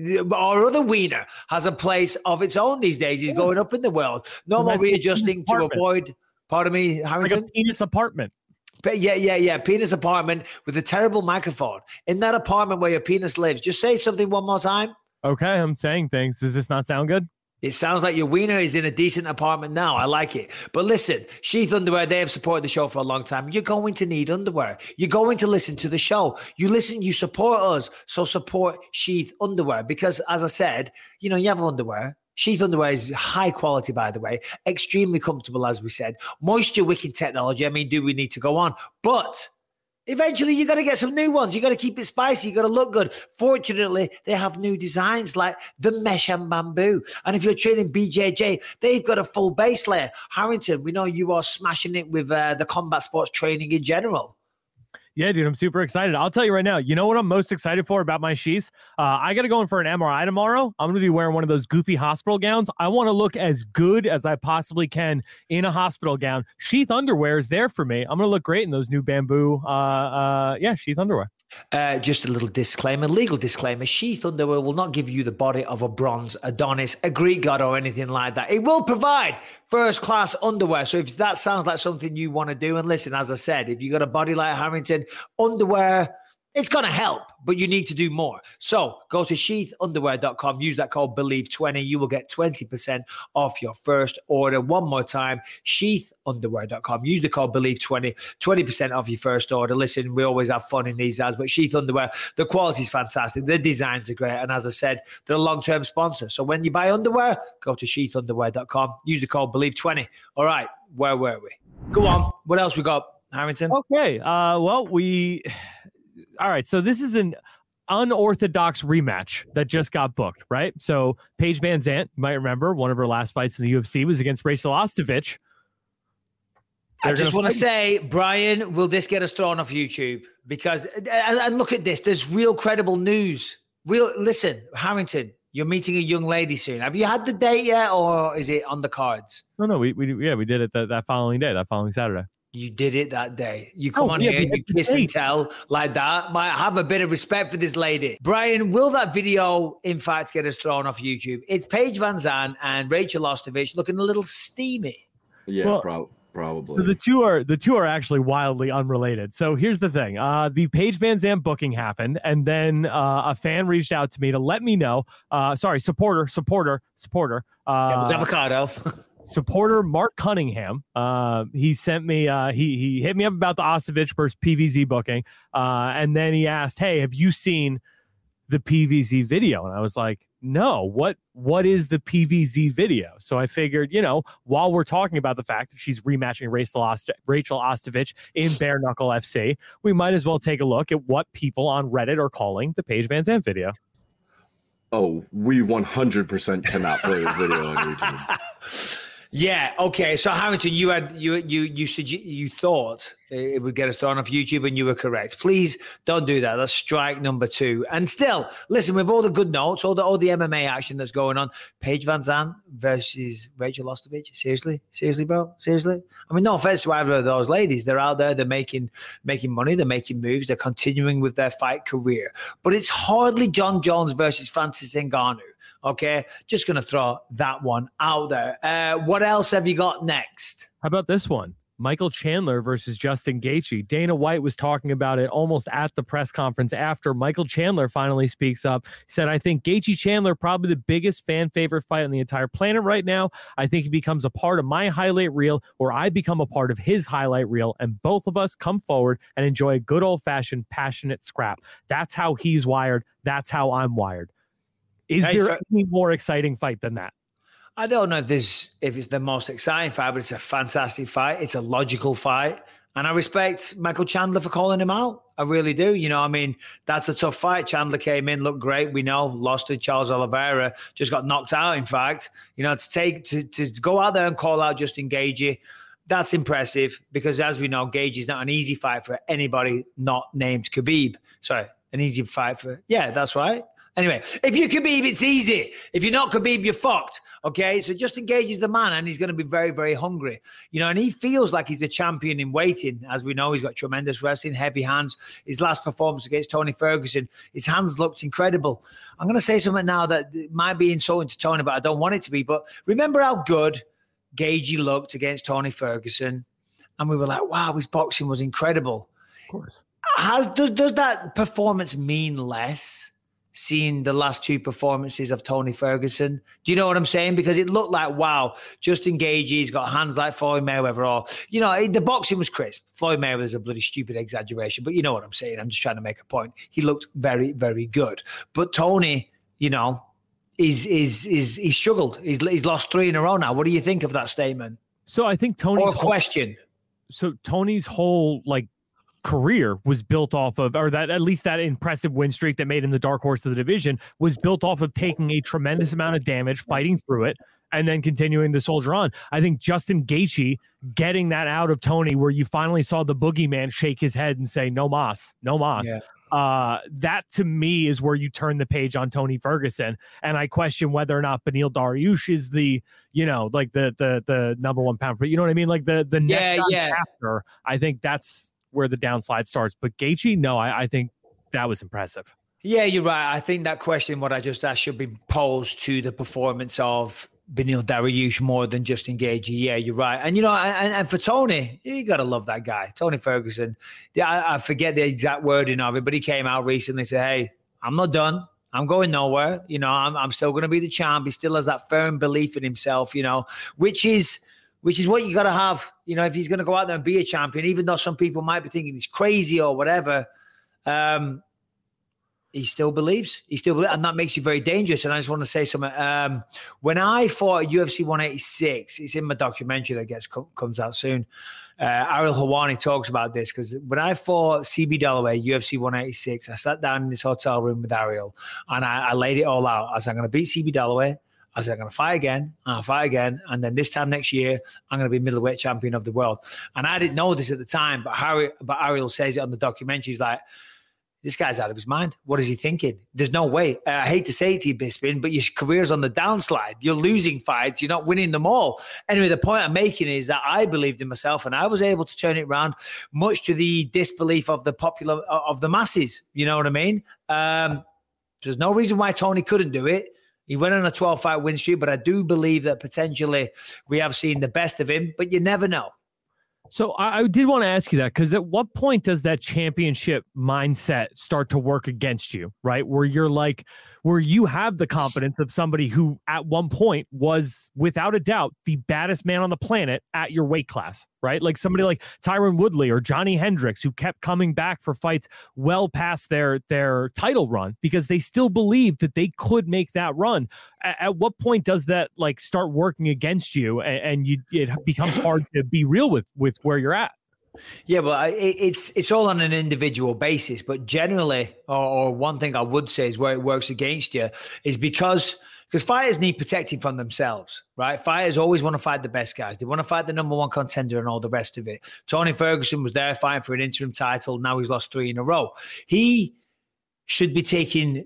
Our other wiener has a place of its own these days. He's going up in the world. No more readjusting to avoid, pardon me, Harrington? Like a penis apartment. Yeah. Penis apartment with a terrible microphone. In that apartment where your penis lives, just say something one more time. Okay, I'm saying things. Does this not sound good? It sounds like your wiener is in a decent apartment now. I like it. But listen, Sheath Underwear, they have supported the show for a long time. You're going to need underwear. You're going to listen to the show. You support us. So support Sheath Underwear because, as I said, you have underwear. Sheath Underwear is high quality, by the way, extremely comfortable, as we said. Moisture wicking technology. I mean, do we need to go on? But eventually, you got to get some new ones. You got to keep it spicy. You got to look good. Fortunately, they have new designs like the mesh and bamboo. And if you're training BJJ, they've got a full base layer. Harrington, we know you are smashing it with the combat sports training in general. Yeah, dude, I'm super excited. I'll tell you right now, you know what I'm most excited for about my sheaths? I got to go in for an MRI tomorrow. I'm going to be wearing one of those goofy hospital gowns. I want to look as good as I possibly can in a hospital gown. Sheath Underwear is there for me. I'm going to look great in those new bamboo, Sheath Underwear. Just a little disclaimer, legal disclaimer. Sheath underwear will not give you the body of a bronze Adonis, a Greek god, or anything like that. It will provide first-class underwear. So if that sounds like something you want to do, and listen, as I said, if you got a body like Harrington, underwear, it's going to help, but you need to do more. So go to sheathunderwear.com. Use that code BELIEVE20. You will get 20% off your first order. One more time, sheathunderwear.com. Use the code BELIEVE20. 20% off your first order. Listen, we always have fun in these ads, but Sheath Underwear, the quality is fantastic. The designs are great. And as I said, they're a long-term sponsor. So when you buy underwear, go to sheathunderwear.com. Use the code BELIEVE20. All right, where were we? Go on. What else we got, Harrington? Okay. All right, so this is an unorthodox rematch that just got booked, right? So Paige Van Zandt, you might remember, one of her last fights in the UFC was against Rachel Ostovich. I just want to say, Brian, will this get us thrown off YouTube? Because, and look at this, there's real credible news. Listen, Harrington, you're meeting a young lady soon. Have you had the date yet, or is it on the cards? No, we did it that following day, that following Saturday. You did it that day. You come on here, you kiss and tell like that. Might have a bit of respect for this lady. Brian, will that video, in fact, get us thrown off YouTube? It's Paige Van Zandt and Rachel Ostovich looking a little steamy. Yeah, probably. So the two are actually wildly unrelated. So here's the thing: the Paige Van Zandt booking happened, and then a fan reached out to me to let me know. Supporter. Avocado. Supporter Mark Cunningham, he sent me, he hit me up about the Ostovich versus PVZ booking, and then he asked, "Hey, have you seen the PVZ video?" And I was like, "No, what is the PVZ video?" So I figured, while we're talking about the fact that she's rematching Rachel Ostovich in Bare Knuckle FC, we might as well take a look at what people on Reddit are calling the Paige Van Zandt video. Oh, we 100% cannot play this video on YouTube. Yeah. Okay. So Harrington, you thought it would get us thrown off YouTube, and you were correct. Please don't do that. That's strike number 2. And still, listen, with all the good notes, all the MMA action that's going on, Paige Van Zandt versus Rachel Ostovich. Seriously, bro. Seriously. I mean, no offense to either of those ladies. They're out there. They're making money. They're making moves. They're continuing with their fight career. But it's hardly John Jones versus Francis Ngannou. Okay, just going to throw that one out there. What else have you got next? How about this one? Michael Chandler versus Justin Gaethje. Dana White was talking about it almost at the press conference after Michael Chandler finally speaks up. He said, "I think Gaethje Chandler probably the biggest fan favorite fight on the entire planet right now. I think he becomes a part of my highlight reel, or I become a part of his highlight reel, and both of us come forward and enjoy a good old-fashioned passionate scrap. That's how he's wired. That's how I'm wired." Is there any more exciting fight than that? I don't know if it's the most exciting fight, but it's a fantastic fight. It's a logical fight. And I respect Michael Chandler for calling him out. I really do. That's a tough fight. Chandler came in, looked great. We know, lost to Charles Oliveira, just got knocked out, in fact. To go out there and call out Justin Gaethje, that's impressive, because as we know, Gaethje is not an easy fight for anybody not named Khabib. Sorry, an easy fight for, that's right. Anyway, if you're Khabib, it's easy. If you're not Khabib, you're fucked. Okay, so Justin Gaethje is the man, and he's going to be very, very hungry. And he feels like he's a champion in waiting. As we know, he's got tremendous wrestling, heavy hands. His last performance against Tony Ferguson, his hands looked incredible. I'm going to say something now that might be insulting to Tony, but I don't want it to be. But remember how good Gaethje looked against Tony Ferguson? And we were like, wow, his boxing was incredible. Of course. Does that performance mean less? Seeing the last 2 performances of Tony Ferguson. Do you know what I'm saying? Because it looked like, wow, Justin Gaethje, he's got hands like Floyd Mayweather. Or, the boxing was crisp. Floyd Mayweather's a bloody stupid exaggeration, but you know what I'm saying. I'm just trying to make a point. He looked very, very good. But Tony, he's struggled. He's lost 3 in a row now. What do you think of that statement? So I think Tony's question. So Tony's whole career was built off of, or that at least that impressive win streak that made him the dark horse of the division was built off of taking a tremendous amount of damage, fighting through it, and then continuing to soldier on. I think Justin Gaethje getting that out of Tony, where you finally saw the boogeyman shake his head and say, no mas. Yeah. That to me is where you turn the page on Tony Ferguson. And I question whether or not Beneil Dariush is the, the number 1 pound, but you know what I mean? Like the next after, I think that's where the downslide starts. But Gaethje, no, I think that was impressive. Yeah, you're right. I think that question, what I just asked, should be posed to the performance of Beneil Dariush more than Justin Gaethje. Yeah, you're right. And, you know, and for Tony, you got to love that guy, Tony Ferguson. I forget the exact wording of it, but he came out recently and said, hey, I'm not done. I'm going nowhere. You know, I'm still going to be the champ. He still has that firm belief in himself, you know, which is what you got to have, you know, if he's going to go out there and be a champion, even though some people might be thinking he's crazy or whatever. He still believes. And that makes you very dangerous. And I just want to say something. When I fought at UFC 186, it's in my documentary that comes out soon. Ariel Helwani talks about this, because when I fought CB Dalloway, UFC 186, I sat down in this hotel room with Ariel and I laid it all out. I was like, I'm going to beat CB Dalloway. I said, I'm going to fight again, and I'll fight again. And then this time next year, I'm going to be middleweight champion of the world. And I didn't know this at the time, but Ariel says it on the documentary. He's like, this guy's out of his mind. What is he thinking? There's no way. I hate to say it to you, Bisping, but your career's on the downslide. You're losing fights. You're not winning them all. Anyway, the point I'm making is that I believed in myself and I was able to turn it around, much to the disbelief of the masses. You know what I mean? There's no reason why Tony couldn't do it. He went on a 12-fight win streak, but I do believe that potentially we have seen the best of him, but you never know. So I did want to ask you that, because at what point does that championship mindset start to work against you, right? Where you have the confidence of somebody who at one point was, without a doubt, the baddest man on the planet at your weight class, right? Like somebody like Tyron Woodley or Johnny Hendricks, who kept coming back for fights well past their title run because they still believed that they could make that run. At what point does that like start working against you and it becomes hard to be real with where you're at? Yeah, but it's all on an individual basis. But generally, or one thing I would say is where it works against you is because fighters need protecting from themselves, right? Fighters always want to fight the best guys. They want to fight the number one contender and all the rest of it. Tony Ferguson was there fighting for an interim title. Now he's lost 3 in a row. He should be taking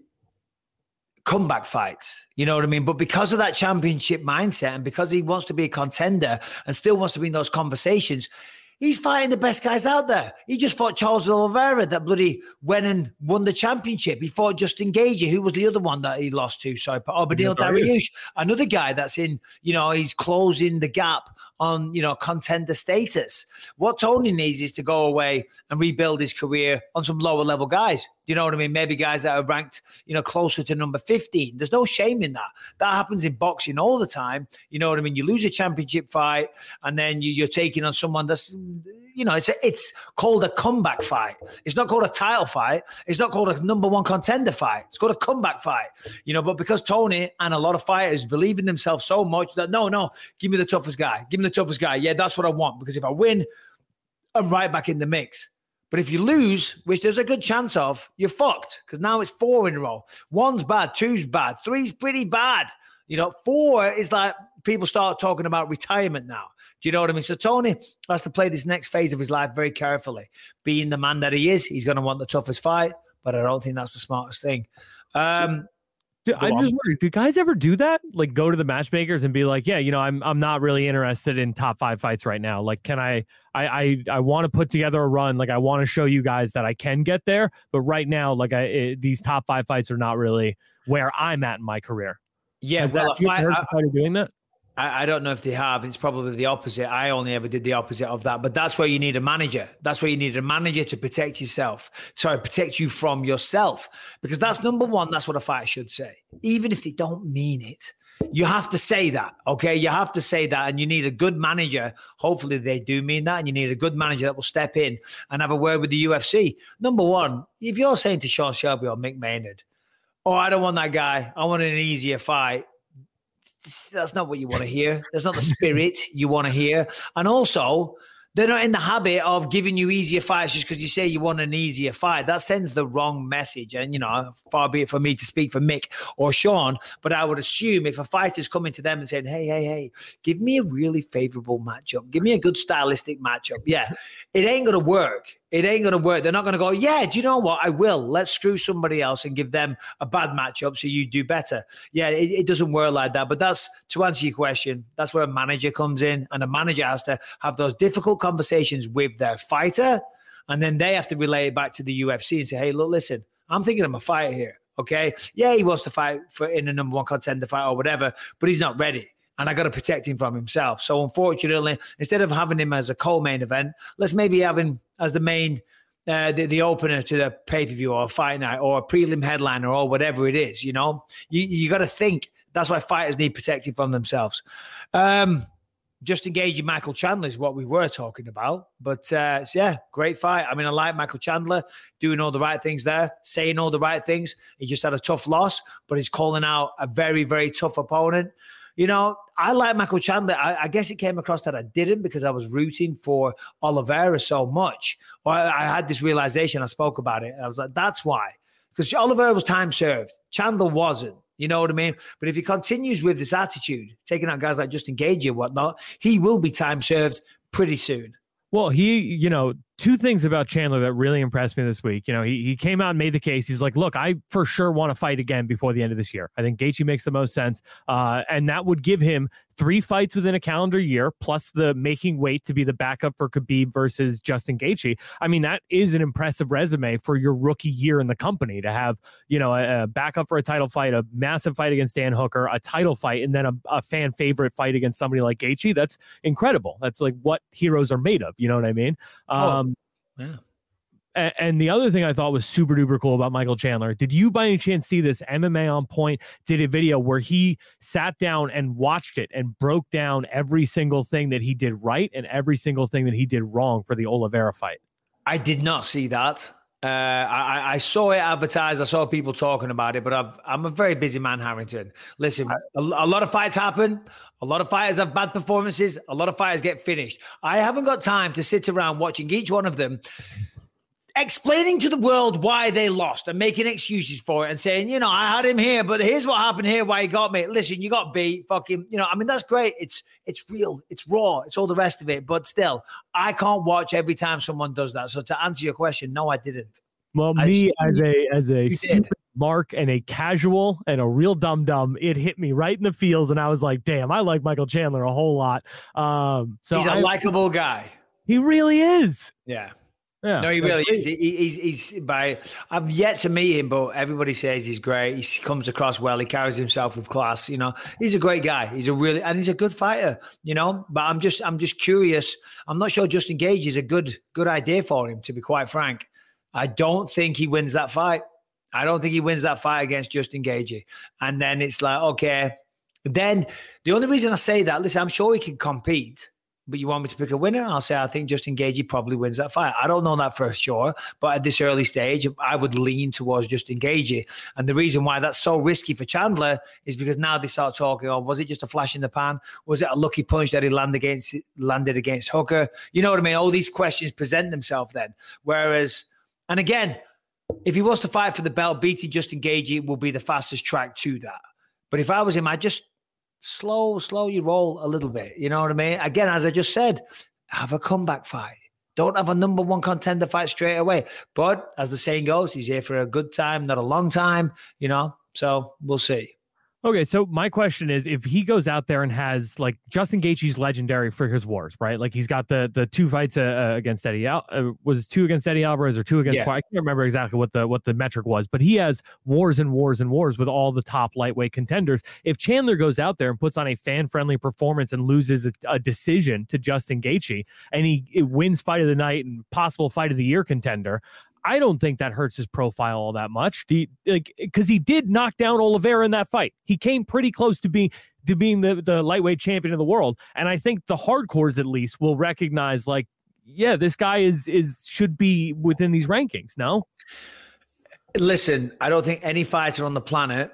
comeback fights, you know what I mean? But because of that championship mindset and because he wants to be a contender and still wants to be in those conversations, he's fighting the best guys out there. He just fought Charles Oliveira that bloody went and won the championship. He fought Justin Gaethje, who was the other one that he lost to. Sorry, Beneil Dariush, another guy that's in, you know, he's closing the gap on, you know, contender status. What Tony needs is to go away and rebuild his career on some lower level guys. Do you know what I mean? Maybe guys that are ranked, you know, closer to number 15. There's no shame in that. That happens in boxing all the time. You know what I mean? You lose a championship fight and then you're taking on someone that's, you know, it's called a comeback fight. It's not called a title fight. It's not called a number one contender fight. It's called a comeback fight, you know, but because Tony and a lot of fighters believe in themselves so much that no, give me the toughest guy. Give me the toughest guy. Yeah, that's what I want. Because if I win, I'm right back in the mix. But if you lose, which there's a good chance of, you're fucked. Because now it's 4 in a row. 1's bad, 2's bad, 3's pretty bad. You know, 4 is like people start talking about retirement now. Do you know what I mean? So Tony has to play this next phase of his life very carefully. Being the man that he is, he's going to want the toughest fight, but I don't think that's the smartest thing. I'm just wondering, do guys ever do that? Like go to the matchmakers and be like, yeah, you know, I'm not really interested in top 5 fights right now. Like, can I want to put together a run. Like I want to show you guys that I can get there. But right now, like these top 5 fights are not really where I'm at in my career. Yeah. Well, doing that? I don't know if they have. It's probably the opposite. I only ever did the opposite of that. But that's where you need a manager. That's where you need a manager to protect yourself. Sorry, protect you from yourself. Because that's number one. That's what a fighter should say. Even if they don't mean it. You have to say that, okay? You have to say that, and you need a good manager. Hopefully they do mean that, and you need a good manager that will step in and have a word with the UFC. Number one, if you're saying to Sean Shelby or Mick Maynard, oh, I don't want that guy. I want an easier fight. That's not what you want to hear. That's not the spirit you want to hear. And also, they're not in the habit of giving you easier fights just because you say you want an easier fight. That sends the wrong message. And, you know, far be it for me to speak for Mick or Sean, but I would assume if a fighter's coming to them and saying, hey, give me a really favorable matchup. Give me a good stylistic matchup. Yeah, it ain't going to work. It ain't going to work. They're not going to go, yeah, do you know what? I will. Let's screw somebody else and give them a bad matchup so you do better. Yeah, it doesn't work like that. But that's, to answer your question, that's where a manager comes in. And a manager has to have those difficult conversations with their fighter. And then they have to relay it back to the UFC and say, hey, look, listen, I'm thinking I'm a fighter here. Okay. Yeah, he wants to fight in a number one contender fight or whatever, but he's not ready. And I got to protect him from himself. So unfortunately, instead of having him as a co-main event, let's maybe have him as the main, the opener to the pay-per-view or fight night or a prelim headliner or whatever it is. You got to think. That's why fighters need protecting from themselves. Just engaging Michael Chandler is what we were talking about. But yeah, great fight. I mean, I like Michael Chandler doing all the right things there, saying all the right things. He just had a tough loss, but he's calling out a very, very tough opponent. I like Michael Chandler. I guess it came across that I didn't because I was rooting for Oliveira so much. Or I had this realization. I spoke about it. I was like, that's why. Because Oliveira was time served. Chandler wasn't. You know what I mean? But if he continues with this attitude, taking out guys like Justin Gaethje and whatnot, he will be time served pretty soon. Well, two things about Chandler that really impressed me this week. He came out and made the case. He's like, look, I for sure want to fight again before the end of this year. I think Gaethje makes the most sense. And that would give him 3 fights within a calendar year, plus the making weight to be the backup for Khabib versus Justin Gaethje. I mean, that is an impressive resume for your rookie year in the company to have, a backup for a title fight, a massive fight against Dan Hooker, a title fight, and then a fan favorite fight against somebody like Gaethje. That's incredible. That's like what heroes are made of. You know what I mean? Yeah. And the other thing I thought was super duper cool about Michael Chandler, did you by any chance see this? MMA On Point did a video where he sat down and watched it and broke down every single thing that he did right and every single thing that he did wrong for the Oliveira fight. I did not see that. I saw it advertised. I saw people talking about it, but I'm a very busy man, Harrington. Listen, a lot of fights happen. A lot of fighters have bad performances. A lot of fighters get finished. I haven't got time to sit around watching each one of them explaining to the world why they lost and making excuses for it and saying, I had him here, but here's what happened here, why he got me. Listen, you got beat, fucking, that's great. It's real, it's raw, it's all the rest of it. But still, I can't watch every time someone does that. So to answer your question, no, I didn't. Well, me as a stupid mark and a casual and a real dum-dum, it hit me right in the feels. And I was like, damn, I like Michael Chandler a whole lot. So he's a likable guy. He really is. Yeah. Yeah, no, he really is. He's I've yet to meet him, but everybody says he's great. He comes across well. He carries himself with class. He's a great guy. He's a good fighter. But I'm just curious. I'm not sure Justin Gaethje is a good idea for him, to be quite frank. I don't think he wins that fight. I don't think he wins that fight against Justin Gaethje. And then it's like, okay. Then the only reason I say that, listen, I'm sure he can compete. But you want me to pick a winner? I'll say I think Justin Gaethje probably wins that fight. I don't know that for sure, but at this early stage, I would lean towards Justin Gaethje. And the reason why that's so risky for Chandler is because now they start talking, was it just a flash in the pan? Was it a lucky punch that he landed against Hooker? You know what I mean? All these questions present themselves then. Whereas, and again, if he was to fight for the belt, beating Justin Gaethje will be the fastest track to that. But if I was him, I'd just slow your roll a little bit. You know what I mean? Again, as I just said, have a comeback fight. Don't have a number one contender fight straight away. But as the saying goes, he's here for a good time, not a long time, so we'll see. Okay, so my question is, if he goes out there and has, like, Justin Gaethje's legendary for his wars, right? Like, he's got the 2 fights against Eddie. Was 2 against Eddie Alvarez or 2 against? I can't remember exactly what the metric was, but he has wars and wars and wars with all the top lightweight contenders. If Chandler goes out there and puts on a fan-friendly performance and loses a decision to Justin Gaethje, and he wins fight of the night and possible fight of the year contender, I don't think that hurts his profile all that much. Because he did knock down Oliveira in that fight. He came pretty close to being the lightweight champion of the world. And I think the hardcores at least will recognize, like, yeah, this guy should be within these rankings. No? Listen, I don't think any fighter on the planet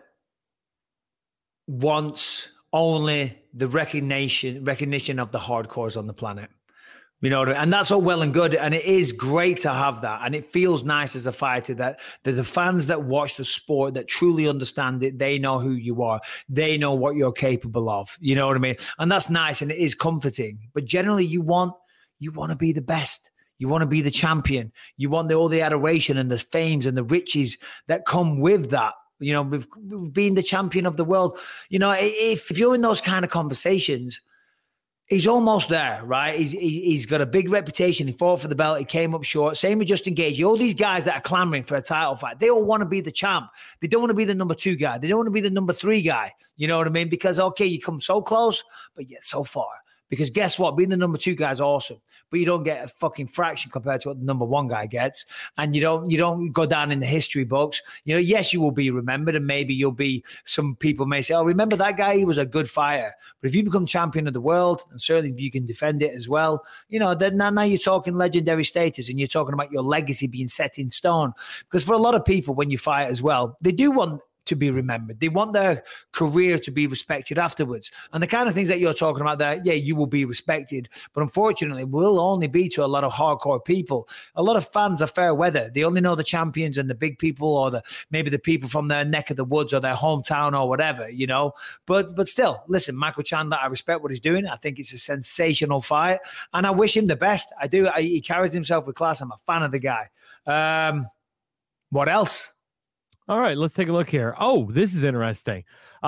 wants only the recognition of the hardcores on the planet. You know, and that's all well and good. And it is great to have that. And it feels nice as a fighter that the fans that watch the sport, that truly understand it, they know who you are. They know what you're capable of. You know what I mean? And that's nice. And it is comforting. But generally, you want to be the best. You want to be the champion. You want all the adoration and the fames and the riches that come with that. You know, with being the champion of the world. You know, if you're in those kind of conversations, He's almost there, right? He's got a big reputation. He fought for the belt. He came up short. Same with Justin Gaethje. All these guys that are clamoring for a title fight, they all want to be the champ. They don't want to be the number 2 guy. They don't want to be the number 3 guy. You know what I mean? Because, okay, you come so close, but yet so far. Because guess what? Being the number 2 guy is awesome, but you don't get a fucking fraction compared to what the number 1 guy gets. And you don't go down in the history books. You know, yes, you will be remembered, and maybe some people may say, oh, remember that guy? He was a good fighter. But if you become champion of the world, and certainly if you can defend it as well, you know, then now you're talking legendary status, and you're talking about your legacy being set in stone. Because for a lot of people, when you fight as well, they do want to be remembered. They want their career to be respected afterwards. And the kind of things that you're talking about there, yeah, you will be respected. But unfortunately, will only be to a lot of hardcore people. A lot of fans are fair weather. They only know the champions and the big people, or maybe the people from their neck of the woods or their hometown or whatever, you know. But still, listen, Michael Chandler, I respect what he's doing. I think it's a sensational fight. And I wish him the best. I do. He carries himself with class. I'm a fan of the guy. What else? All right, let's take a look here. Oh, this is interesting.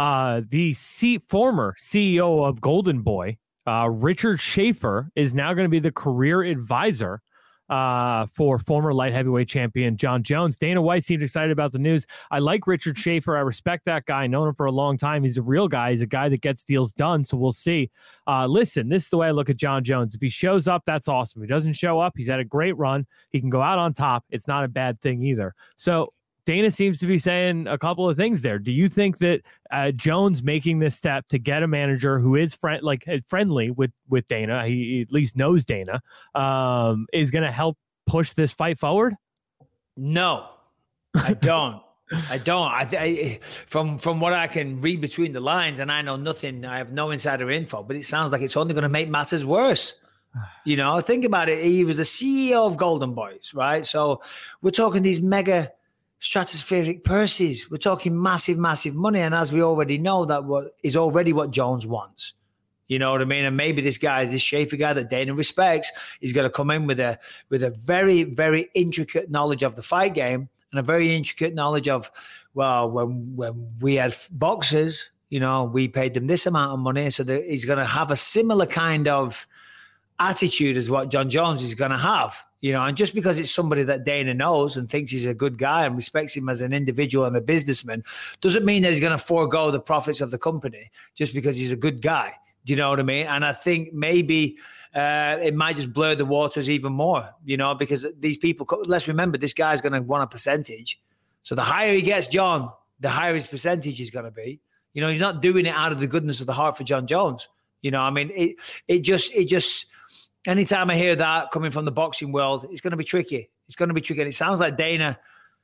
The former CEO of Golden Boy, Richard Schaefer, is now going to be the career advisor for former light heavyweight champion Jon Jones. Dana White seemed excited about the news. I like Richard Schaefer. I respect that guy. Known him for a long time. He's a real guy. He's a guy that gets deals done, so we'll see. Listen, this is the way I look at Jon Jones. If he shows up, that's awesome. If he doesn't show up, he's had a great run. He can go out on top. It's not a bad thing either. So Dana seems to be saying a couple of things there. Do you think that Jones making this step to get a manager who is friendly with Dana, he at least knows Dana, is going to help push this fight forward? No, I don't. I don't. From what I can read between the lines, and I know nothing, I have no insider info, but it sounds like it's only going to make matters worse. You know, think about it. He was the CEO of Golden Boys, right? So we're talking these mega stratospheric purses. We're talking massive, massive money. And as we already know, that is already what Jones wants. You know what I mean? And maybe this Schaefer guy that Dana respects, is going to come in with a very, very intricate knowledge of the fight game, and a very intricate knowledge of, well, when we had boxers, you know, we paid them this amount of money. So that he's going to have a similar kind of attitude as what Jon Jones is going to have. You know, and just because it's somebody that Dana knows and thinks he's a good guy and respects him as an individual and a businessman, doesn't mean that he's going to forego the profits of the company just because he's a good guy. Do you know what I mean? And I think maybe it might just blur the waters even more, you know, because these people, let's remember, this guy's going to want a percentage. So the higher he gets Jon, the higher his percentage is going to be. You know, he's not doing it out of the goodness of the heart for Jon Jones. You know, I mean, it just anytime I hear that coming from the boxing world, it's going to be tricky. It's going to be tricky. And it sounds like Dana,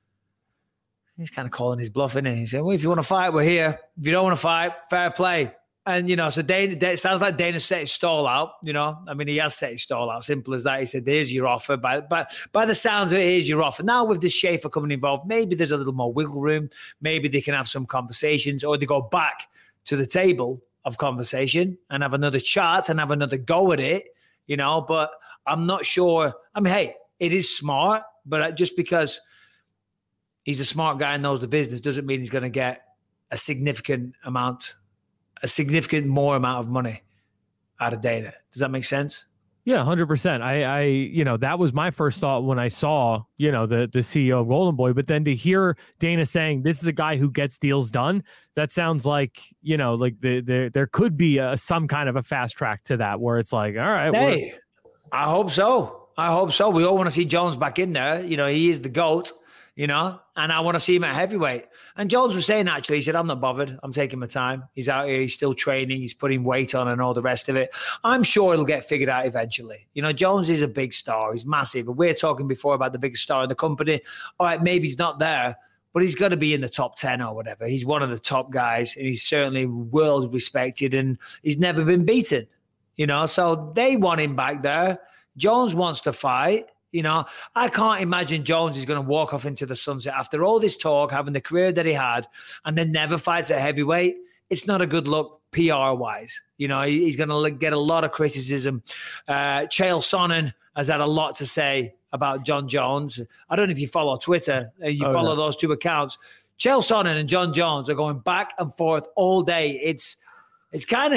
he's kind of calling his bluff, isn't he? He said, well, if you want to fight, we're here. If you don't want to fight, fair play. And, you know, so Dana, it sounds like Dana set his stall out, you know. I mean, he has set his stall out, simple as that. He said, here's your offer. By the sounds of it, here's your offer. Now with this Schaefer coming involved, maybe there's a little more wiggle room. Maybe they can have some conversations, or they go back to the table of conversation and have another chat and have another go at it. You know, but I'm not sure. I mean, hey, it is smart, but just because he's a smart guy and knows the business doesn't mean he's going to get a significant more amount of money out of Dana. Does that make sense? Yeah, 100%. I you know, that was my first thought when I saw, you know, the CEO of Golden Boy, but then to hear Dana saying this is a guy who gets deals done, that sounds like, you know, like there could be some kind of a fast track to that where it's like, all right. Hey, I hope so. We all want to see Jones back in there. You know, he is the GOAT. You know, and I want to see him at heavyweight. And Jones was saying, actually, he said, I'm not bothered. I'm taking my time. He's out here. He's still training. He's putting weight on and all the rest of it. I'm sure it'll get figured out eventually. You know, Jones is a big star. He's massive. But we're talking before about the biggest star in the company. All right, maybe he's not there, but he's got to be in the top 10 or whatever. He's one of the top guys, and he's certainly world respected, and he's never been beaten. You know, so they want him back there. Jones wants to fight. You know, I can't imagine Jones is going to walk off into the sunset after all this talk, having the career that he had, and then never fights at heavyweight. It's not a good look PR-wise. You know, he's going to get a lot of criticism. Chael Sonnen has had a lot to say about Jon Jones. I don't know if you follow Twitter. You follow those two accounts. Chael Sonnen and Jon Jones are going back and forth all day. It's kind of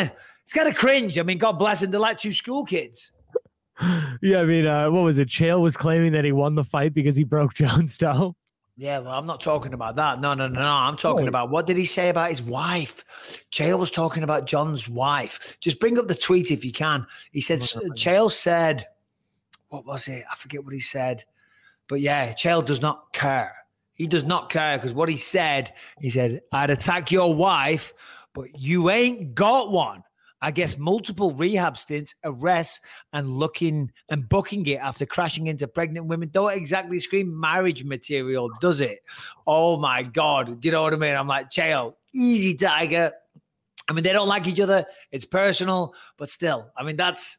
It's kind of cringe. I mean, God bless them. They're like two school kids. Yeah, I mean, what was it? Chael was claiming that he won the fight because he broke John's toe. Yeah, well, I'm not talking about that. No. I'm talking about, what did he say about his wife? Chael was talking about John's wife. Just bring up the tweet if you can. He said, Chael said, what was it? I forget what he said. But yeah, Chael does not care. He does not care because what he said, I'd attack your wife, but you ain't got one. I guess multiple rehab stints, arrests, and booking it after crashing into pregnant women don't exactly scream marriage material, does it? Oh my God. Do you know what I mean? I'm like, Chael, easy, Tiger. I mean, they don't like each other. It's personal, but still, I mean, that's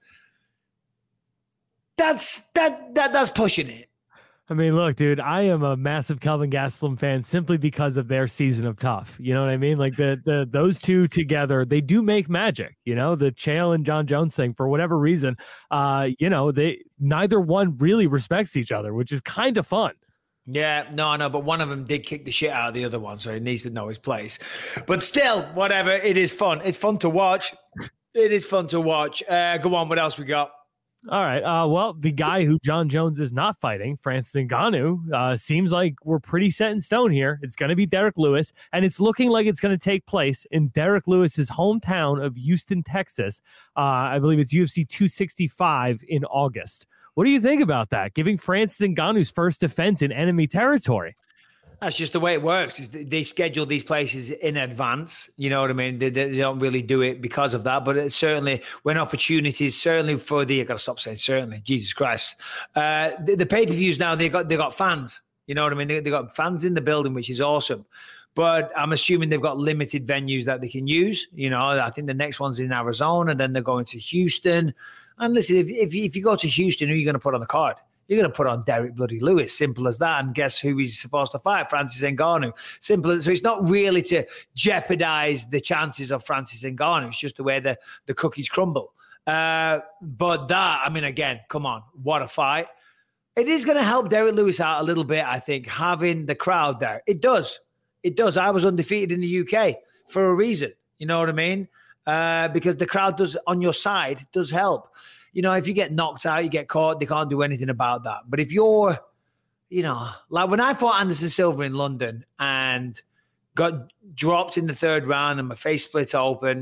pushing it. I mean, look, dude, I am a massive Kelvin Gastelum fan simply because of their season of Tough. You know what I mean? Like those two together, they do make magic. You know, the Chael and John Jones thing, for whatever reason, neither one really respects each other, which is kind of fun. Yeah, no, but one of them did kick the shit out of the other one, so he needs to know his place. But still, whatever, it is fun. It's fun to watch. It is fun to watch. Go on, what else we got? All right. Well, the guy who John Jones is not fighting, Francis Ngannou, seems like we're pretty set in stone here. It's going to be Derek Lewis, and it's looking like it's going to take place in Derek Lewis's hometown of Houston, Texas. I believe it's UFC 265 in August. What do you think about that? Giving Francis Ngannou's first defense in enemy territory. That's just the way it works. They schedule these places in advance. You know what I mean? They don't really do it because of that. But it's certainly when opportunities, certainly for I got to stop saying certainly, Jesus Christ. The pay-per-views now, they got fans. You know what I mean? They got fans in the building, which is awesome. But I'm assuming they've got limited venues that they can use. You know, I think the next one's in Arizona, then they're going to Houston. And listen, if you go to Houston, who are you going to put on the card? You're going to put on Derek bloody Lewis. Simple as that. And guess who he's supposed to fight? Francis Ngannou. Simple as. So it's not really to jeopardize the chances of Francis Ngannou. It's just the way the cookies crumble. But that, I mean, again, come on. What a fight. It is going to help Derek Lewis out a little bit, I think, having the crowd there. It does. It does. I was undefeated in the UK for a reason. You know what I mean? Because the crowd on your side does help. You know, if you get knocked out, you get caught, they can't do anything about that. But if you're, like when I fought Anderson Silva in London and got dropped in the third round and my face split open,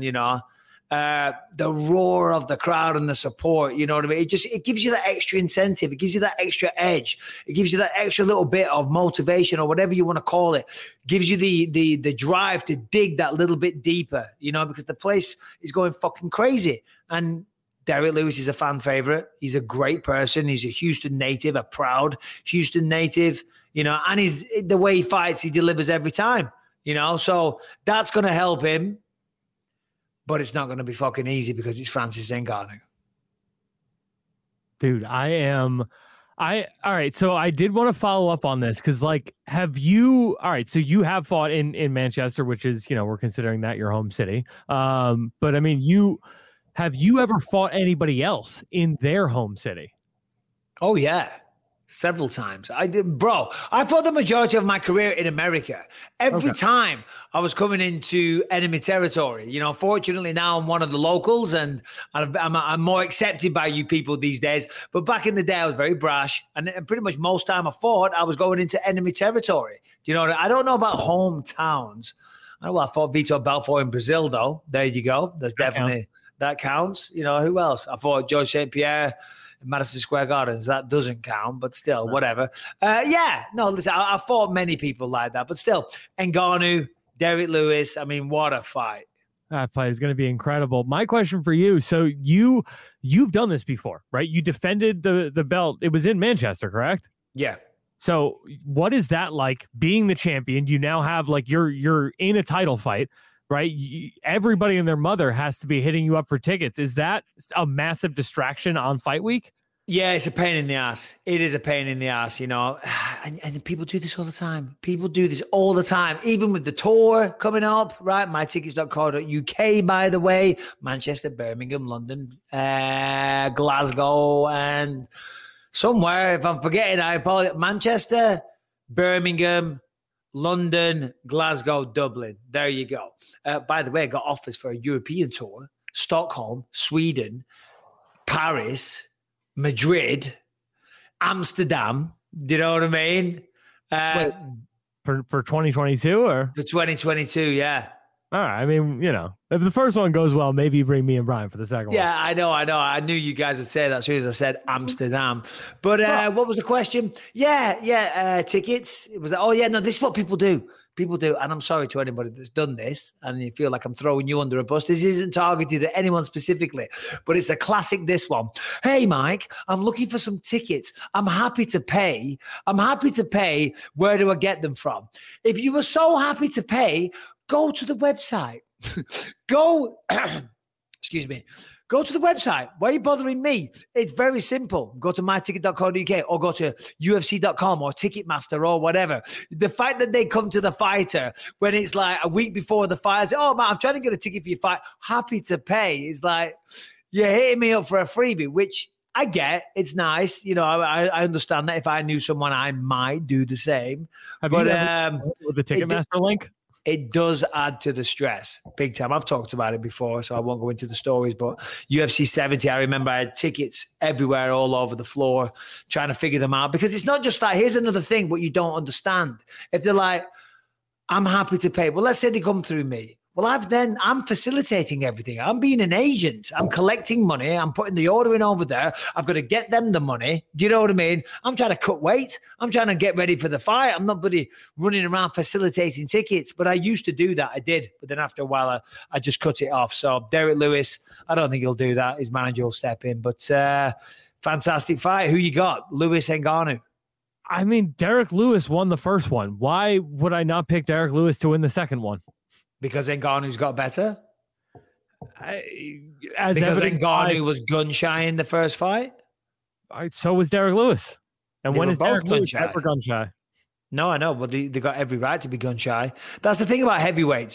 the roar of the crowd and the support, you know what I mean? It gives you that extra incentive. It gives you that extra edge. It gives you that extra little bit of motivation or whatever you want to call it. It gives you the drive to dig that little bit deeper, because the place is going fucking crazy. And Derek Lewis is a fan favorite. He's a great person. He's a Houston native, a proud Houston native, and the way he fights, he delivers every time, so that's going to help him, but it's not going to be fucking easy because it's Francis Ngannou. Dude, all right. So I did want to follow up on this because so you have fought in Manchester, which is, we're considering that your home city. But I mean, have you ever fought anybody else in their home city? Oh, yeah. Several times. I did, bro. I fought the majority of my career in America. Every time I was coming into enemy territory. Fortunately now I'm one of the locals and I'm more accepted by you people these days. But back in the day, I was very brash. And pretty much most time I fought, I was going into enemy territory. Do you know what I don't know about hometowns. I fought Vitor Belfort in Brazil, though. There you go. That's definitely... That counts. Who else? I fought George St. Pierre in Madison Square Gardens. That doesn't count, but still, whatever. Listen, I fought many people like that, but still, Ngannou, Derek Lewis. I mean, what a fight. That fight is going to be incredible. My question for you, so you've done this before, right? You defended the belt. It was in Manchester, correct? Yeah. So what is that like being the champion? You now have you're in a title fight. Right? Everybody and their mother has to be hitting you up for tickets. Is that a massive distraction on fight week? Yeah, it's a pain in the ass. It is a pain in the ass, and people do this all the time. People do this all the time, even with the tour coming up, right? mytickets.co.uk, by the way, Manchester, Birmingham, London, Glasgow, and somewhere, if I'm forgetting, I apologize. Manchester, Birmingham, London, Glasgow, Dublin. There you go. By the way, I got offers for a European tour. Stockholm, Sweden, Paris, Madrid, Amsterdam. Do you know what I mean? Wait, for 2022 or for 2022, yeah. All right. I mean, if the first one goes well, maybe you bring me and Brian for the second one. Yeah, I know. I knew you guys would say that as soon as I said Amsterdam. But what was the question? Tickets. It was this is what people do. People do, and I'm sorry to anybody that's done this, and you feel like I'm throwing you under a bus. This isn't targeted at anyone specifically, but it's a classic, this one. Hey, Mike, I'm looking for some tickets. I'm happy to pay. Where do I get them from? If you were so happy to pay, go to the website. Excuse me. Go to the website. Why are you bothering me? It's very simple. Go to myticket.co.uk or go to UFC.com or Ticketmaster or whatever. The fact that they come to the fighter when it's like a week before the fight, say, oh, man, I'm trying to get a ticket for your fight. Happy to pay. It's like, you're hitting me up for a freebie, which I get. It's nice. I understand that if I knew someone, I might do the same. With the Ticketmaster link? It does add to the stress big time. I've talked about it before, so I won't go into the stories, but UFC 70, I remember I had tickets everywhere all over the floor trying to figure them out, because it's not just that. Here's another thing, what you don't understand. If they're like, I'm happy to pay. Well, let's say they come through me. Well, I'm facilitating everything. I'm being an agent. I'm collecting money. I'm putting the order in over there. I've got to get them the money. Do you know what I mean? I'm trying to cut weight. I'm trying to get ready for the fight. I'm not bloody running around facilitating tickets. But I used to do that. I did. But then after a while, I just cut it off. So Derek Lewis, I don't think he'll do that. His manager will step in. But fantastic fight. Who you got? Lewis Ngannou. I mean, Derek Lewis won the first one. Why would I not pick Derek Lewis to win the second one? Because Ngannou's got better? Because Ngannou was gun-shy in the first fight? So was Derek Lewis. And when is Derek Lewis ever gun-shy? No, I know, but they got every right to be gun-shy. That's the thing about heavyweights,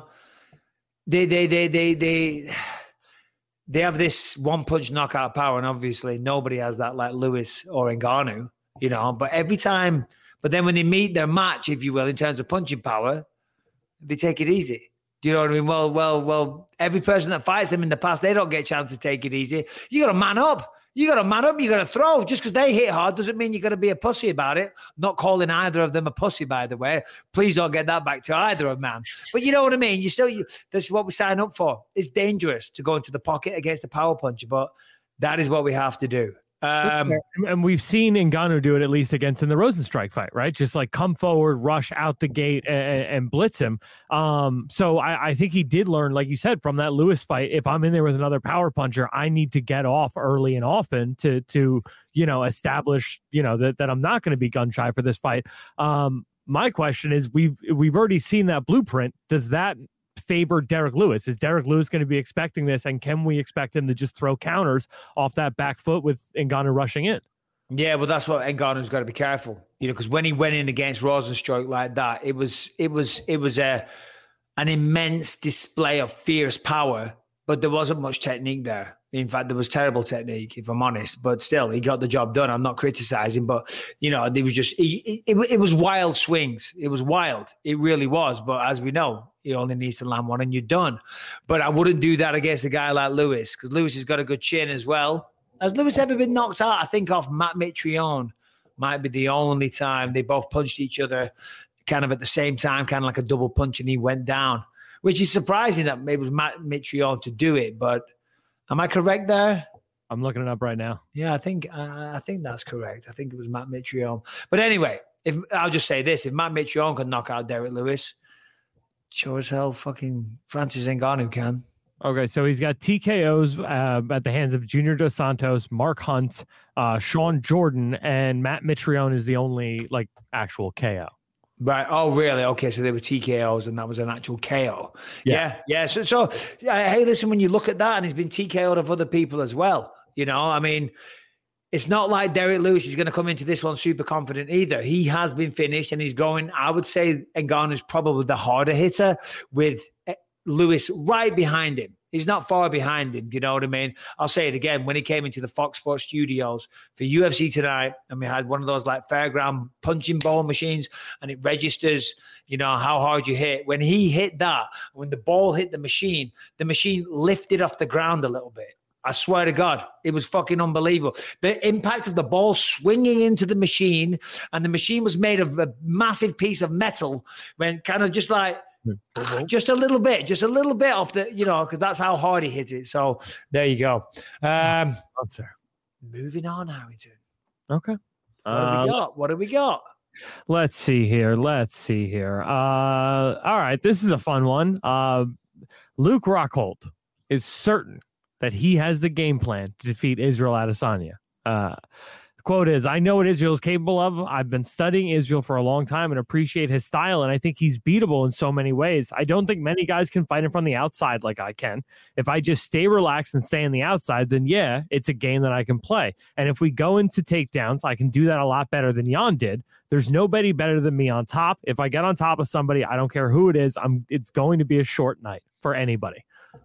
They have this one-punch knockout power, and obviously nobody has that like Lewis or Ngannou, But every time, but then when they meet their match, if you will, in terms of punching power, they take it easy. Do you know what I mean? Well, every person that fights them in the past, they don't get a chance to take it easy. You got to man up. You got to throw. Just because they hit hard doesn't mean you got to be a pussy about it. Not calling either of them a pussy, by the way. Please don't get that back to either of them. But you know what I mean? This is what we sign up for. It's dangerous to go into the pocket against a power puncher, but that is what we have to do. And we've seen Ngannou do it, at least against in the Rosenstrike fight, right? Just like come forward, rush out the gate and blitz him. So I think he did learn, like you said, from that Lewis fight. If I'm in there with another power puncher, I need to get off early and often to establish, that I'm not going to be gun shy for this fight. My question is, we've already seen that blueprint. Does that favor Derek Lewis? Is Derek Lewis going to be expecting this, and can we expect him to just throw counters off that back foot with Ngannou rushing in? Yeah, well, that's what Ngannou's got to be careful, because when he went in against Rosenstruck like that, it was an immense display of fierce power, but there wasn't much technique there. In fact, there was terrible technique, if I'm honest, but still, he got the job done. I'm not criticizing, but, it was just, it was wild swings. It was wild. It really was. But as we know, he only needs to land one and you're done. But I wouldn't do that against a guy like Lewis, because Lewis has got a good chin as well. Has Lewis ever been knocked out? I think off Matt Mitrione might be the only time they both punched each other kind of at the same time, kind of like a double punch, and he went down, which is surprising that it was Matt Mitrione to do it, but am I correct there? I'm looking it up right now. Yeah, I think that's correct. I think it was Matt Mitrione. But anyway, I'll just say this: if Matt Mitrione can knock out Derek Lewis, sure as hell fucking Francis Ngannou can. Okay, so he's got TKOs at the hands of Junior Dos Santos, Mark Hunt, Sean Jordan, and Matt Mitrione is the only actual KO. Right. Oh, really? Okay. So they were TKOs and that was an actual KO. Yeah. So hey, listen, when you look at that, and he's been TKO'd of other people as well, I mean, it's not like Derek Lewis is going to come into this one super confident either. He has been finished and he's going, I would say Ngannou is probably the harder hitter with Lewis right behind him. He's not far behind him. Do you know what I mean? I'll say it again. When he came into the Fox Sports studios for UFC tonight, and we had one of those like fairground punching ball machines, and it registers, how hard you hit. When he hit that, when the ball hit the machine lifted off the ground a little bit. I swear to God, it was fucking unbelievable. The impact of the ball swinging into the machine, and the machine was made of a massive piece of metal, when kind of just like, just a little bit off the, because that's how hard he hit it. So there you go. Moving on, Harrington. Okay. What do we got? Let's see here. All right. This is a fun one. Luke Rockhold is certain that he has the game plan to defeat Israel Adesanya. The quote is, "I know what Israel is capable of. I've been studying Israel for a long time and appreciate his style, and I think he's beatable in so many ways. I don't think many guys can fight him from the outside like I can. If I just stay relaxed and stay on the outside, then yeah, it's a game that I can play. And if we go into takedowns, I can do that a lot better than Jan did. There's nobody better than me on top. If I get on top of somebody, I don't care who it is, it's going to be a short night for anybody."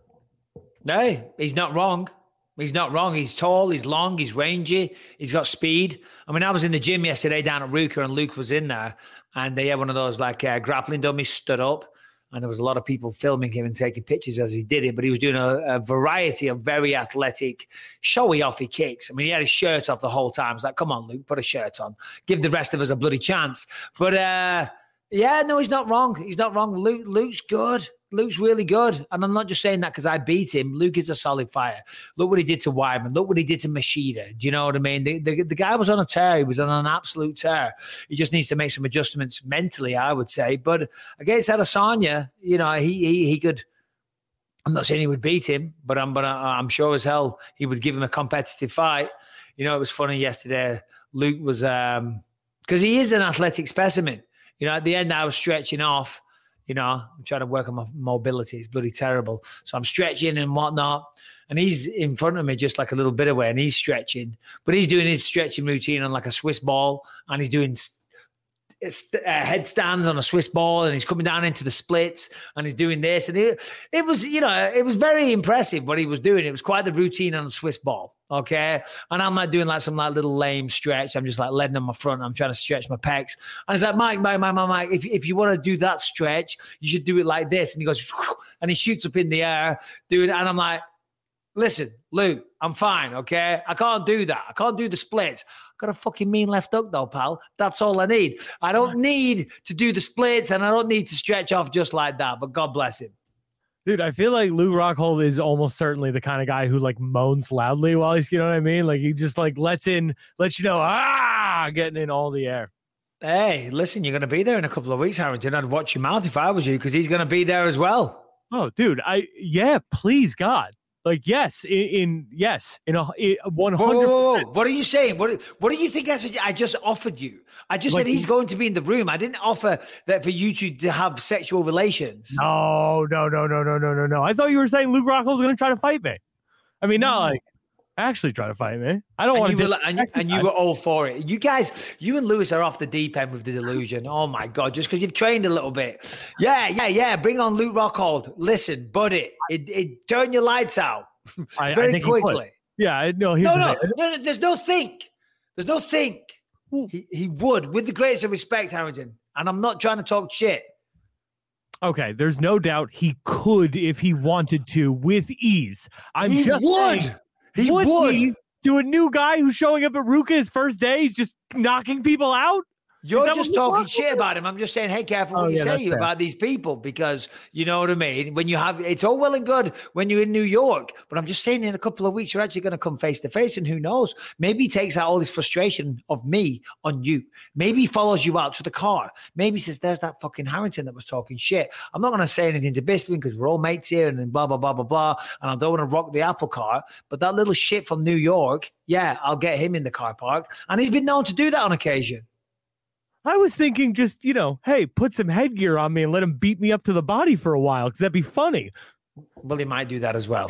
No, he's not wrong. He's not wrong. He's tall, he's long, he's rangy, he's got speed. I mean, I was in the gym yesterday down at Ruka, and Luke was in there, and they had one of those like grappling dummies stood up, and there was a lot of people filming him and taking pictures as he did it, but he was doing a variety of very athletic, showy offy kicks. I mean, he had his shirt off the whole time. It's like, come on, Luke, put a shirt on. Give the rest of us a bloody chance. But yeah, no, he's not wrong. He's not wrong. Luke's good. Luke's really good. And I'm not just saying that because I beat him. Luke is a solid fighter. Look what he did to Weidman. Look what he did to Machida. Do you know what I mean? The guy was on a tear. He was on an absolute tear. He just needs to make some adjustments mentally, I would say. But against Adesanya, he could. I'm not saying he would beat him, but I'm sure as hell he would give him a competitive fight. It was funny yesterday. Luke was because he is an athletic specimen. At the end, I was stretching off. I'm trying to work on my mobility. It's bloody terrible. So I'm stretching and whatnot. And he's in front of me just like a little bit away, and he's stretching. But he's doing his stretching routine on like a Swiss ball, and he's doing headstands on a Swiss ball, and he's coming down into the splits, and he's doing this. And it was very impressive what he was doing. It was quite the routine on a Swiss ball. Okay. And I'm like doing like some like little lame stretch. I'm just like letting on my front. I'm trying to stretch my pecs. And he's like, Mike, if you want to do that stretch, you should do it like this. And he goes, and he shoots up in the air doing it. And I'm like, listen, Luke, I'm fine. Okay. I can't do that. I can't do the splits. I've got a fucking mean left hook though, pal. That's all I need. I don't need to do the splits, and I don't need to stretch off just like that, but God bless him. Dude, I feel like Luke Rockhold is almost certainly the kind of guy who like moans loudly while he's, you know what I mean? Like he just like lets you know, getting in all the air. Hey, listen, you're going to be there in a couple of weeks, Harrington. I'd watch your mouth if I was you, because he's going to be there as well. Oh, dude, please, God. Like, yes, in 100%. Whoa. What are you saying? What do you think I just offered you? I just said he's going to be in the room. I didn't offer that for you to have sexual relations. No. I thought you were saying Luke Rockhold's going to try to fight me. I mean, not like actually try to fight me. I don't want to. And you were all for it. You guys, you and Lewis are off the deep end with the delusion. Oh my God, just because you've trained a little bit. Yeah. Bring on Luke Rockhold. Listen, buddy, it turn your lights out very quickly. Yeah, no. There's no think. There's no think. He would, with the greatest of respect, Harrington. And I'm not trying to talk shit. Okay, there's no doubt he could if he wanted to with ease. He would. To a new guy who's showing up at Ruka his first day, he's just knocking people out? You're just talking shit about him. I'm just saying, hey, careful what you say about these people, because you know what I mean? When you have, it's all well and good when you're in New York, but I'm just saying in a couple of weeks, you're actually going to come face to face, and who knows? Maybe he takes out all this frustration of me on you. Maybe he follows you out to the car. Maybe he says, there's that fucking Harrington that was talking shit. I'm not going to say anything to Bisping because we're all mates here and then blah, blah, blah, blah, blah. And I don't want to rock the apple cart, but that little shit from New York, yeah, I'll get him in the car park. And he's been known to do that on occasion. I was thinking just, hey, put some headgear on me and let him beat me up to the body for a while, because that'd be funny. Well, he might do that as well.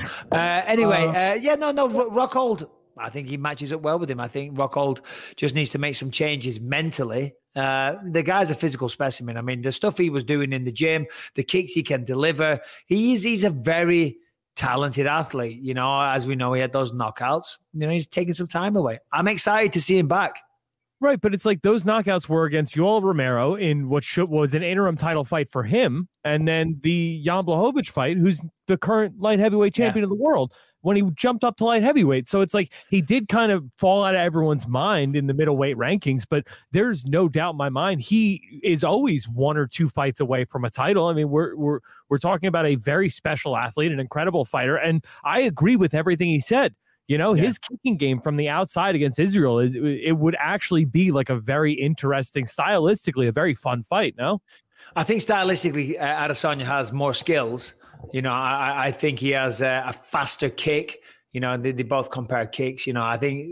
Rockhold, I think he matches up well with him. I think Rockhold just needs to make some changes mentally. The guy's a physical specimen. I mean, the stuff he was doing in the gym, the kicks he can deliver, he's a very talented athlete. You know, as we know, he had those knockouts. You know, he's taking some time away. I'm excited to see him back. Right, but it's like those knockouts were against Yoel Romero in what was an interim title fight for him, and then the Jan Blachowicz fight, who's the current light heavyweight champion of the world, when he jumped up to light heavyweight. So it's like he did kind of fall out of everyone's mind in the middleweight rankings, but there's no doubt in my mind he is always 1 or 2 fights away from a title. I mean, we're talking about a very special athlete, an incredible fighter, and I agree with everything he said. You know, his kicking game from the outside against Israel it would actually be like a very interesting, stylistically, a very fun fight. No, I think stylistically, Adesanya has more skills. You know, I think he has a faster kick. You know, they both compare kicks. You know, I think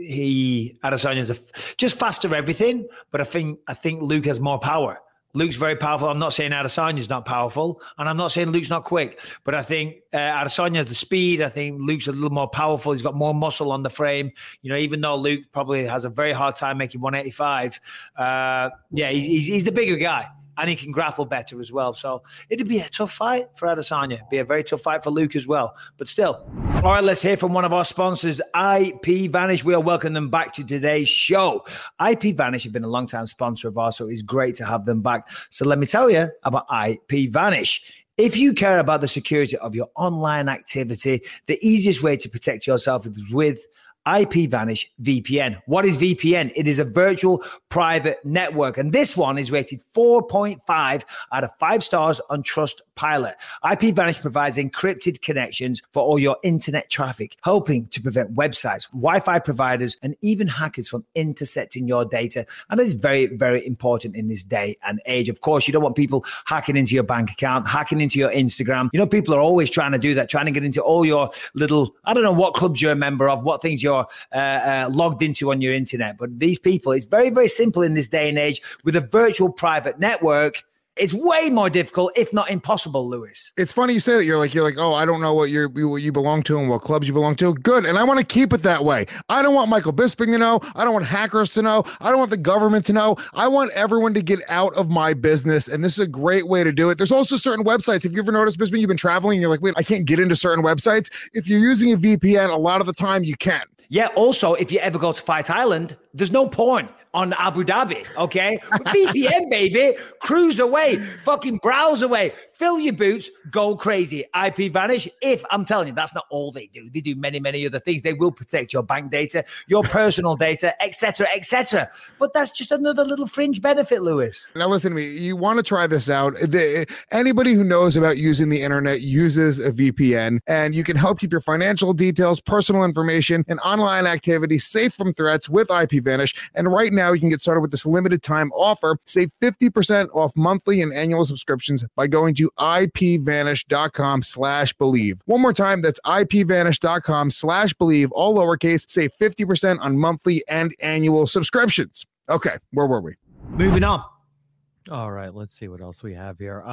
Adesanya's just faster everything, but I think Luke has more power. Luke's very powerful. I'm not saying Adesanya's not powerful, and I'm not saying Luke's not quick, but I think Adesanya has the speed. I think Luke's a little more powerful. He's got more muscle on the frame. You know, even though Luke probably has a very hard time making 185, he's the bigger guy. And he can grapple better as well. So it'd be a tough fight for Adesanya. It'd be a very tough fight for Luke as well. But still. All right, let's hear from one of our sponsors, IP Vanish. We are welcoming them back to today's show. IP Vanish have been a long-time sponsor of ours, so it's great to have them back. So let me tell you about IP Vanish. If you care about the security of your online activity, the easiest way to protect yourself is with IP Vanish VPN. What is VPN? It is a virtual private network, and this one is rated 4.5 out of 5 stars on Trustpilot. IP Vanish provides encrypted connections for all your internet traffic, helping to prevent websites, Wi-Fi providers, and even hackers from intercepting your data. And it's very, very important in this day and age. Of course, you don't want people hacking into your bank account, hacking into your Instagram. You know, people are always trying to do that, trying to get into all your little, I don't know what clubs you're a member of, what things you're logged into on your internet. But these people, it's very, very simple in this day and age. With a virtual private network, it's way more difficult, if not impossible, Lewis. It's funny you say that. You're like, oh, I don't know what you belong to and what clubs you belong to. Good. And I want to keep it that way. I don't want Michael Bisping to know. I don't want hackers to know. I don't want the government to know. I want everyone to get out of my business. And this is a great way to do it. There's also certain websites. If you ever noticed, Bisping, you've been traveling and you're like, wait, I can't get into certain websites. If you're using a VPN, a lot of the time you can. Yeah, also, if you ever go to Fight Island, there's no porn on Abu Dhabi, okay? VPN, baby, cruise away, fucking browse away, fill your boots, go crazy. IP Vanish, I'm telling you, that's not all they do. They do many, many other things. They will protect your bank data, your personal data, etc., etc. But that's just another little fringe benefit, Lewis. Now, listen to me. You want to try this out. Anybody who knows about using the internet uses a VPN, and you can help keep your financial details, personal information, and online activity safe from threats with IP Vanish. And right now, you can get started with this limited time offer. Save 50% off monthly and annual subscriptions by going to ipvanish.com/believe. One more time, that's ipvanish.com/believe, all lowercase. Save 50% on monthly and annual subscriptions. Okay, where were we? Moving on. All right, let's see what else we have here.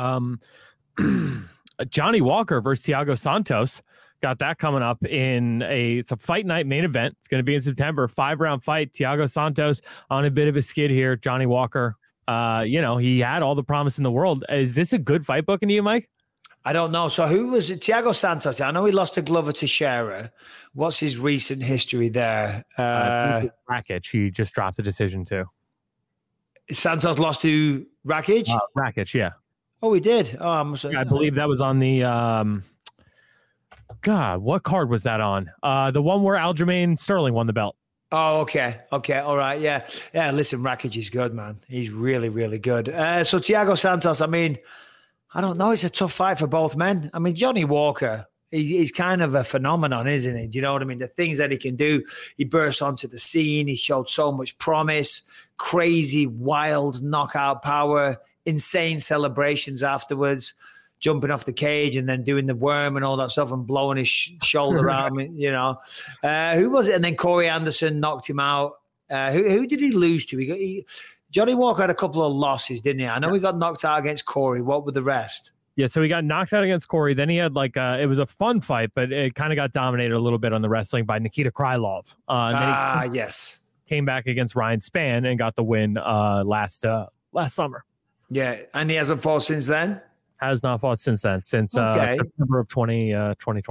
Johnny Walker versus Thiago Santos. Got that coming up it's a fight night main event. It's going to be in September, 5-round fight. Thiago Santos on a bit of a skid here. Johnny Walker, he had all the promise in the world. Is this a good fight booking to you, Mike? I don't know. So who was it? Thiago Santos. I know he lost to Glover Teixeira. What's his recent history there? Rakic. He just dropped a decision too. Santos lost to Rakic? Rakic, yeah. Oh, he did? I believe that was on the... God, what card was that on? The one where Aljamain Sterling won the belt. Oh, okay. All right. Yeah. Listen, Rakic is good, man. He's really, really good. So Thiago Santos, I mean, I don't know. It's a tough fight for both men. I mean, Johnny Walker, he's kind of a phenomenon, isn't he? Do you know what I mean? The things that he can do. He burst onto the scene. He showed so much promise, crazy, wild knockout power, insane celebrations afterwards. Jumping off the cage and then doing the worm and all that stuff and blowing his shoulder out. Who was it? And then Corey Anderson knocked him out. Who did he lose to? Johnny Walker had a couple of losses, didn't he? I know he got knocked out against Corey. What were the rest? Yeah, so he got knocked out against Corey. Then he had it was a fun fight, but it kind of got dominated a little bit on the wrestling by Nikita Krylov. Yes. Came back against Ryan Spann and got the win last summer. Yeah, and he hasn't fought since then? Has not fought since then, September of 2020.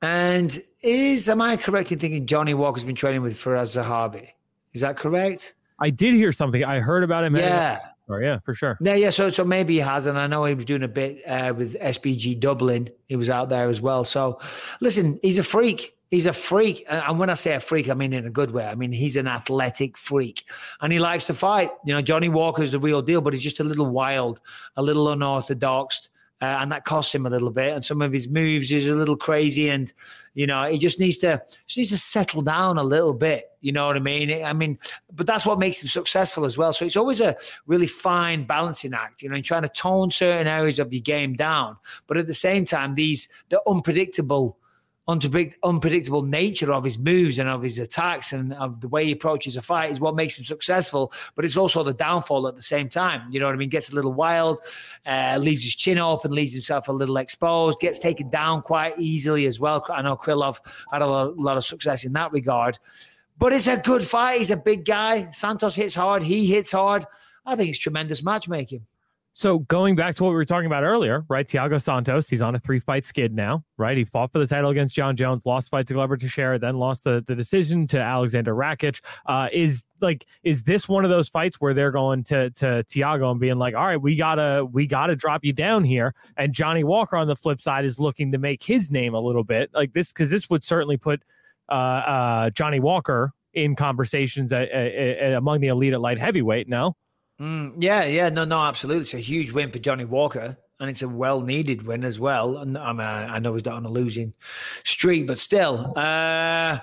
And am I correct in thinking Johnny Walker's been training with Faraz Zahabi? Is that correct? I did hear something. I heard about him. Yeah. Yeah, for sure. Yeah. So maybe he has, and I know he was doing a bit with SBG Dublin. He was out there as well. So, listen, he's a freak. He's a freak. And when I say a freak, I mean in a good way. I mean, he's an athletic freak, and he likes to fight. You know, Johnny Walker's the real deal, but he's just a little wild, a little unorthodox. And that costs him a little bit. And some of his moves is a little crazy. And, you know, he just needs to settle down a little bit. You know what I mean? But that's what makes him successful as well. So it's always a really fine balancing act, you know, and trying to tone certain areas of your game down. But at the same time, the unpredictable nature of his moves and of his attacks and of the way he approaches a fight is what makes him successful, but it's also the downfall at the same time. You know what I mean? Gets a little wild, leaves his chin open, leaves himself a little exposed, gets taken down quite easily as well. I know Krylov had a lot of success in that regard, but it's a good fight. He's a big guy. Santos hits hard. He hits hard. I think it's tremendous matchmaking. So going back to what we were talking about earlier, right? Thiago Santos, he's on a 3-fight skid now, right? He fought for the title against John Jones, lost fight to Glover Teixeira, then lost the decision to Alexander Rakic. Is this one of those fights where they're going to Thiago and being like, all right, we gotta drop you down here? And Johnny Walker on the flip side is looking to make his name a little bit like this, because this would certainly put Johnny Walker in conversations among the elite at light heavyweight. No. Yeah, no, absolutely. It's a huge win for Johnny Walker, and it's a well-needed win as well. And I mean, I know he's not on a losing streak, but still. Listen,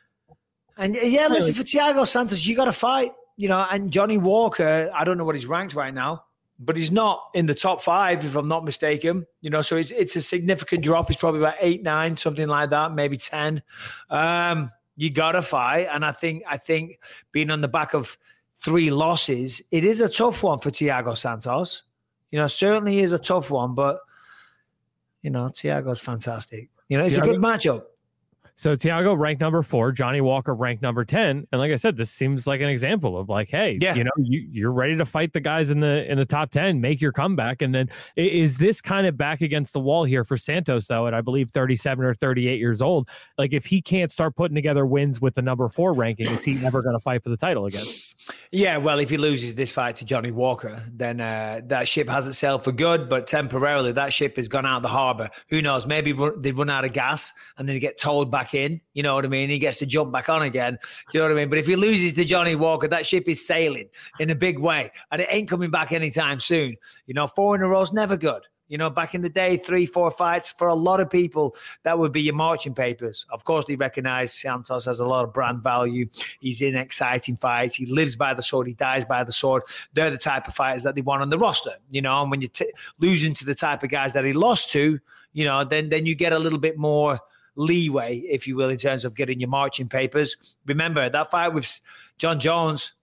for Thiago Santos, you got to fight, you know. And Johnny Walker, I don't know what he's ranked right now, but he's not in the top 5, if I'm not mistaken. You know, so it's a significant drop. He's probably about 8, 9, something like that, maybe 10. You got to fight, and I think being on the back of 3 losses, it is a tough one for Thiago Santos. You know, certainly is a tough one, but, you know, Thiago's fantastic. You know, it's a good matchup. So Thiago ranked number 4, Johnny Walker ranked number 10. And like I said, this seems like an example of like, hey, you know, you're ready to fight the guys in the top 10, make your comeback. And then is this kind of back against the wall here for Santos, though, at I believe 37 or 38 years old? Like, if he can't start putting together wins with the number 4 ranking, is he never going to fight for the title again? Yeah, well, if he loses this fight to Johnny Walker, then that ship hasn't sailed for good, but temporarily that ship has gone out of the harbor. Who knows? Maybe they run out of gas and then they get towed back in. You know what I mean? He gets to jump back on again. You know what I mean? But if he loses to Johnny Walker, that ship is sailing in a big way, and it ain't coming back anytime soon. You know, 4 in a row is never good. You know, back in the day, 3, 4 fights, for a lot of people, that would be your marching papers. Of course, they recognize Santos has a lot of brand value. He's in exciting fights. He lives by the sword. He dies by the sword. They're the type of fighters that they want on the roster, you know. And when you're losing to the type of guys that he lost to, you know, then you get a little bit more leeway, if you will, in terms of getting your marching papers. Remember, that fight with John Jones,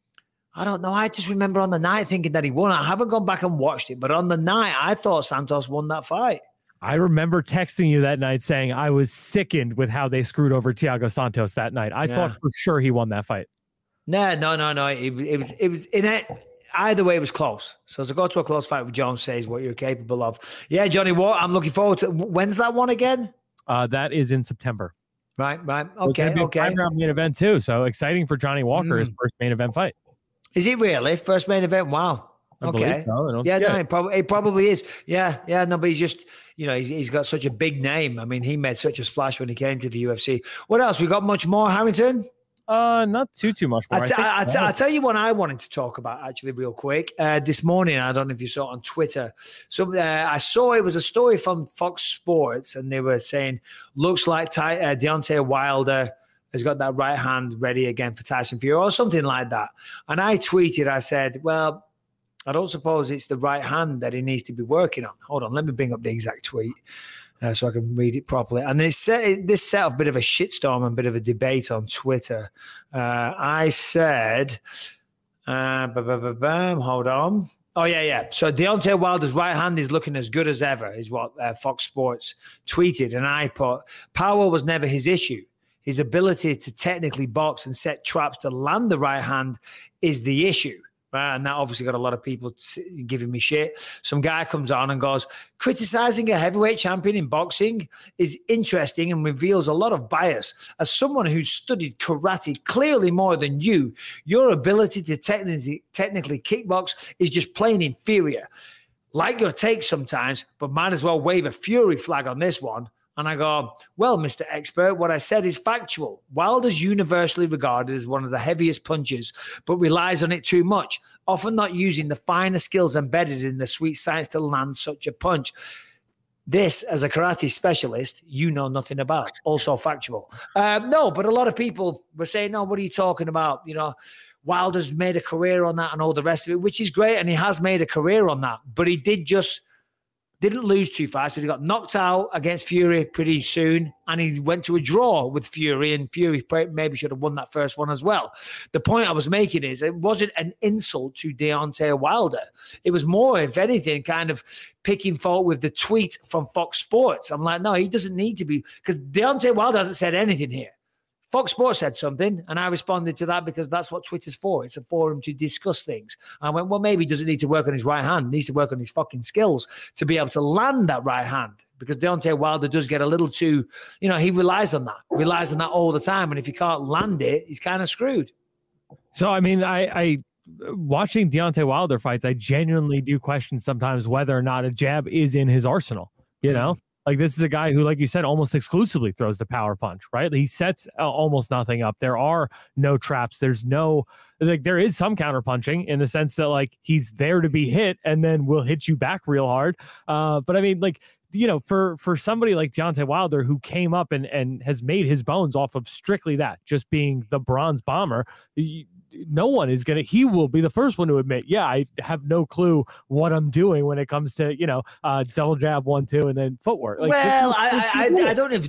I don't know. I just remember on the night thinking that he won. I haven't gone back and watched it, but on the night, I thought Santos won that fight. I remember texting you that night saying I was sickened with how they screwed over Thiago Santos that night. I thought for sure he won that fight. No. It was in it. Either way, it was close. So to go to a close fight with Jones says what you're capable of. Yeah, Johnny Walker, I'm looking forward to. When's that one again? That is in September. Right. Okay. It's a 5-round main event too. So exciting for Johnny Walker, his first main event fight. Is it really? First main event? Wow. Okay. So. It probably is. Yeah. No, but he's just, you know, he's got such a big name. I mean, he made such a splash when he came to the UFC. What else? We got much more, Harrington? Not too much more. I'll tell you what I wanted to talk about actually real quick. This morning, I don't know if you saw it on Twitter. So I saw it was a story from Fox Sports, and they were saying, looks like Deontay Wilder has got that right hand ready again for Tyson Fury or something like that. And I tweeted, I said, well, I don't suppose it's the right hand that he needs to be working on. Hold on, let me bring up the exact tweet so I can read it properly. And this set off a bit of a shitstorm and a bit of a debate on Twitter. I said, hold on. Oh, yeah. So Deontay Wilder's right hand is looking as good as ever, is what Fox Sports tweeted. And I put, power was never his issue. His ability to technically box and set traps to land the right hand is the issue. Right? And that obviously got a lot of people giving me shit. Some guy comes on and goes, criticizing a heavyweight champion in boxing is interesting and reveals a lot of bias. As someone who's studied karate clearly more than you, your ability to technically kickbox is just plain inferior. Like your take sometimes, but might as well wave a Fury flag on this one. And I go, well, Mr. Expert, what I said is factual. Wilder's universally regarded as one of the heaviest punchers, but relies on it too much, often not using the finer skills embedded in the sweet science to land such a punch. This, as a karate specialist, you know nothing about. Also factual. No, but a lot of people were saying, no, what are you talking about? You know, Wilder's made a career on that and all the rest of it, which is great. And he has made a career on that, but he didn't lose too fast, but he got knocked out against Fury pretty soon, and he went to a draw with Fury, and Fury maybe should have won that first one as well. The point I was making is it wasn't an insult to Deontay Wilder. It was more, if anything, kind of picking fault with the tweet from Fox Sports. I'm like, no, he doesn't need to be, because Deontay Wilder hasn't said anything here. Fox Sports said something, and I responded to that because that's what Twitter's for. It's a forum to discuss things. I went, well, maybe he doesn't need to work on his right hand. He needs to work on his fucking skills to be able to land that right hand, because Deontay Wilder does get a little too, you know, he relies on that all the time. And if he can't land it, he's kind of screwed. So, I mean, I watching Deontay Wilder fights, I genuinely do question sometimes whether or not a jab is in his arsenal, you know? Like, this is a guy who, like you said, almost exclusively throws the power punch, right? He sets almost nothing up. There are no traps. There's no, like, there is some counter punching in the sense that, like, he's there to be hit and then will hit you back real hard. But I mean, like, you know, for somebody like Deontay Wilder, who came up and has made his bones off of strictly that, just being the bronze bomber, no one is going to, he will be the first one to admit, yeah, I have no clue what I'm doing when it comes to, you know, double jab, 1-2, and then footwork. Like, well, I don't have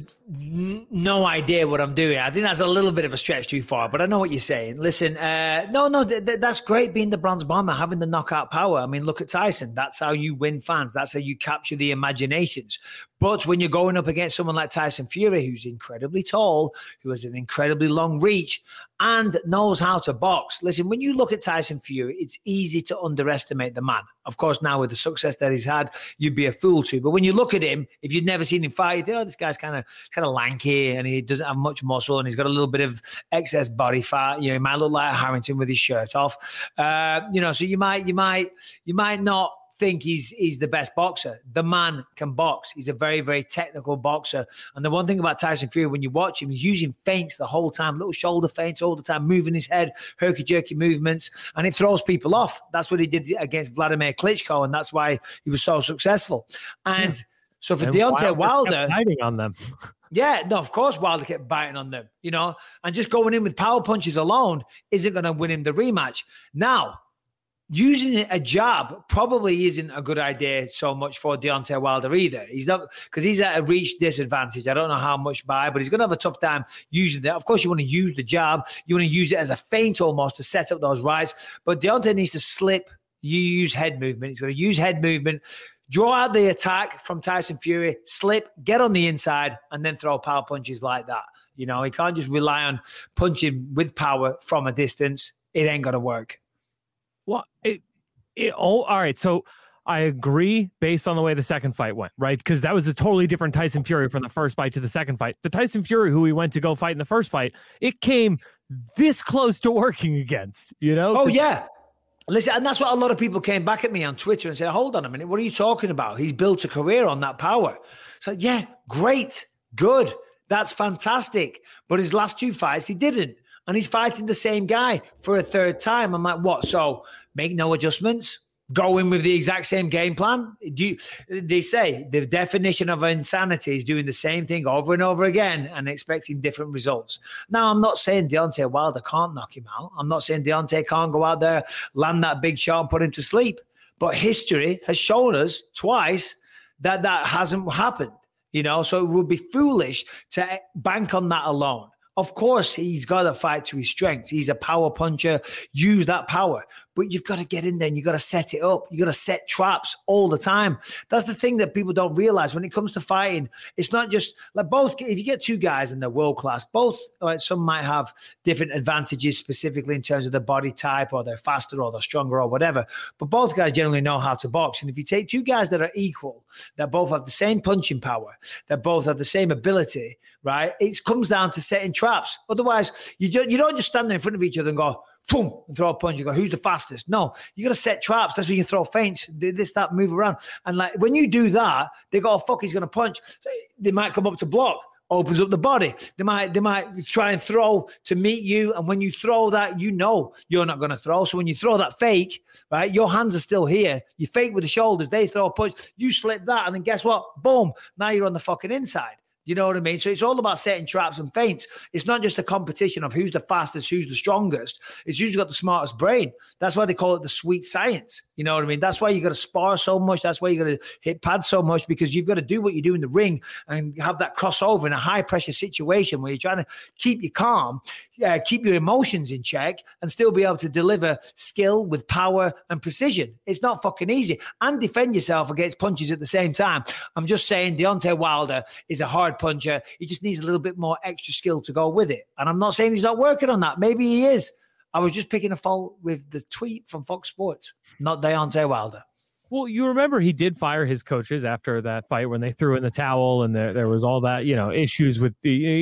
no idea what I'm doing. I think that's a little bit of a stretch too far, but I know what you're saying. Listen, that's great being the bronze bomber, having the knockout power. I mean, look at Tyson. That's how you win fans. That's how you capture the imaginations. But when you're going up against someone like Tyson Fury, who's incredibly tall, who has an incredibly long reach and knows how to box. Listen, when you look at Tyson Fury, it's easy to underestimate the man. Of course, now with the success that he's had, you'd be a fool to. But when you look at him, if you'd never seen him fight, you think, oh, this guy's kind of lanky and he doesn't have much muscle and he's got a little bit of excess body fat. You know, he might look like Harrington with his shirt off. You know, so you might not think he's the best boxer. The man can box. He's a very, very technical boxer. And the one thing about Tyson Fury, when you watch him, he's using feints the whole time, little shoulder feints all the time, moving his head, herky-jerky movements, and it throws people off. That's what he did against Vladimir Klitschko, and that's why he was so successful. And so for Deontay Wilder, biting on them. Yeah, no, of course Wilder kept biting on them, you know, and just going in with power punches alone isn't going to win him the rematch. Now, using a jab probably isn't a good idea so much for Deontay Wilder either. He's not, because he's at a reach disadvantage. I don't know how much by, but he's going to have a tough time using that. Of course, you want to use the jab. You want to use it as a feint almost to set up those rights. But Deontay needs to slip. You use head movement. He's going to use head movement, draw out the attack from Tyson Fury, slip, get on the inside, and then throw power punches like that. You know, he can't just rely on punching with power from a distance. It ain't going to work. Well, all right. So I agree based on the way the second fight went, right? Because that was a totally different Tyson Fury from the first fight to the second fight. The Tyson Fury who he went to go fight in the first fight, it came this close to working against, you know? Oh, yeah. Listen, and that's what a lot of people came back at me on Twitter and said, hold on a minute, what are you talking about? He's built a career on that power. So, yeah, great, good. That's fantastic. But his last two fights, he didn't. And he's fighting the same guy for a third time. I'm like, what? So make no adjustments? Go in with the exact same game plan? They say the definition of insanity is doing the same thing over and over again and expecting different results. Now, I'm not saying Deontay Wilder can't knock him out. I'm not saying Deontay can't go out there, land that big shot and put him to sleep. But history has shown us twice that that hasn't happened. You know, so it would be foolish to bank on that alone. Of course, he's got to fight to his strengths. He's a power puncher. Use that power. but you've got to get in there and you've got to set it up. You got to set traps all the time. That's the thing that people don't realize when it comes to fighting. It's not just like both. If you get two guys and they're world class, both, right, some might have different advantages specifically in terms of their body type, or they're faster or they're stronger or whatever. But both guys generally know how to box. And if you take two guys that are equal, that both have the same punching power, that both have the same ability, right? It comes down to setting traps. Otherwise, you don't just stand there in front of each other and go, boom, and throw a punch. You go, who's the fastest? No, you got to set traps. That's when you throw feints, do this, that, move around. And like when you do that, they go, oh, fuck, he's going to punch. They might come up to block, opens up the body. They might try and throw to meet you. And when you throw that, you know you're not going to throw. So when you throw that fake, right, your hands are still here. You fake with the shoulders. They throw a punch. You slip that. And then guess what? Boom. Now you're on the fucking inside. You know what I mean? So it's all about setting traps and feints. It's not just a competition of who's the fastest, who's the strongest. It's who's got the smartest brain. That's why they call it the sweet science. You know what I mean? That's why you got to spar so much. That's why you got to hit pads so much, because you've got to do what you do in the ring and have that crossover in a high pressure situation where you're trying to keep you calm, keep your emotions in check, and still be able to deliver skill with power and precision. It's not fucking easy. And defend yourself against punches at the same time. I'm just saying Deontay Wilder is a hard puncher. He just needs a little bit more extra skill to go with it. And I'm not saying he's not working on that. Maybe he is. I was just picking a fault with the tweet from Fox Sports, not Deontay Wilder. Well, you remember he did fire his coaches after that fight when they threw in the towel, and there was all that, issues with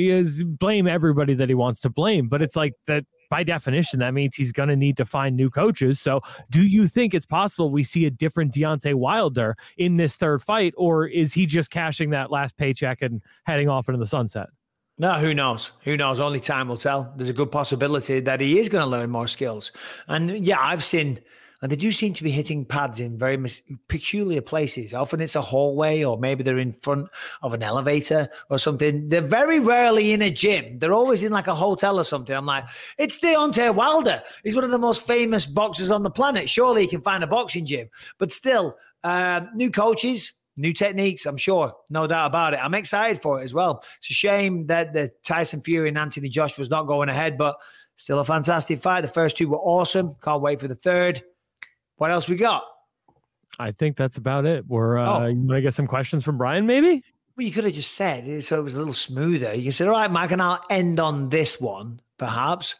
blame everybody that he wants to blame. But it's like that. By definition, that means he's going to need to find new coaches. So do you think it's possible we see a different Deontay Wilder in this third fight, or is he just cashing that last paycheck and heading off into the sunset? No, who knows? Who knows? Only time will tell. There's a good possibility that he is going to learn more skills. And yeah, I've seen, and they do seem to be hitting pads in very peculiar places. Often it's a hallway, or maybe they're in front of an elevator or something. They're very rarely in a gym. They're always in like a hotel or something. I'm like, it's Deontay Wilder. He's one of the most famous boxers on the planet. Surely he can find a boxing gym. But still, new coaches, new techniques, I'm sure. No doubt about it. I'm excited for it as well. It's a shame that the Tyson Fury and Anthony Joshua was not going ahead, but still a fantastic fight. The first two were awesome. Can't wait for the third. What else we got? I think that's about it. You want to get some questions from Brian, maybe? Well, you could have just said, so it was a little smoother. You said, all right, Mike, and I'll end on this one, perhaps.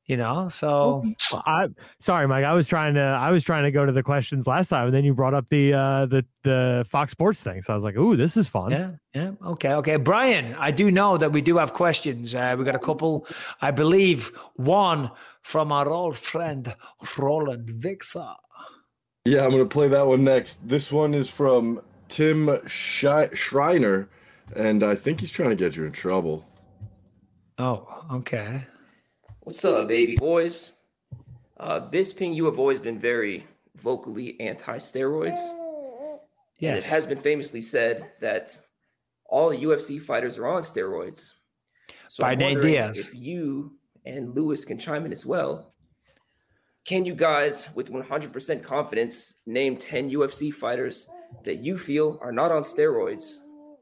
So sorry, Mike. I was trying to go to the questions last time, and then you brought up the Fox Sports thing. So I was like, "Ooh, this is fun." Yeah. Okay. Brian, I do know that we do have questions. We got a couple, I believe, one from our old friend Roland Vixar. Yeah, I'm gonna play that one next. This one is from Tim Schreiner, and I think he's trying to get you in trouble. Oh, okay. What's up, baby boys? Bisping, you have always been very vocally anti-steroids. Yes. And it has been famously said that all UFC fighters are on steroids. So by Nate Diaz. If you and Lewis can chime in as well, can you guys, with 100% confidence, name 10 UFC fighters that you feel are not on steroids?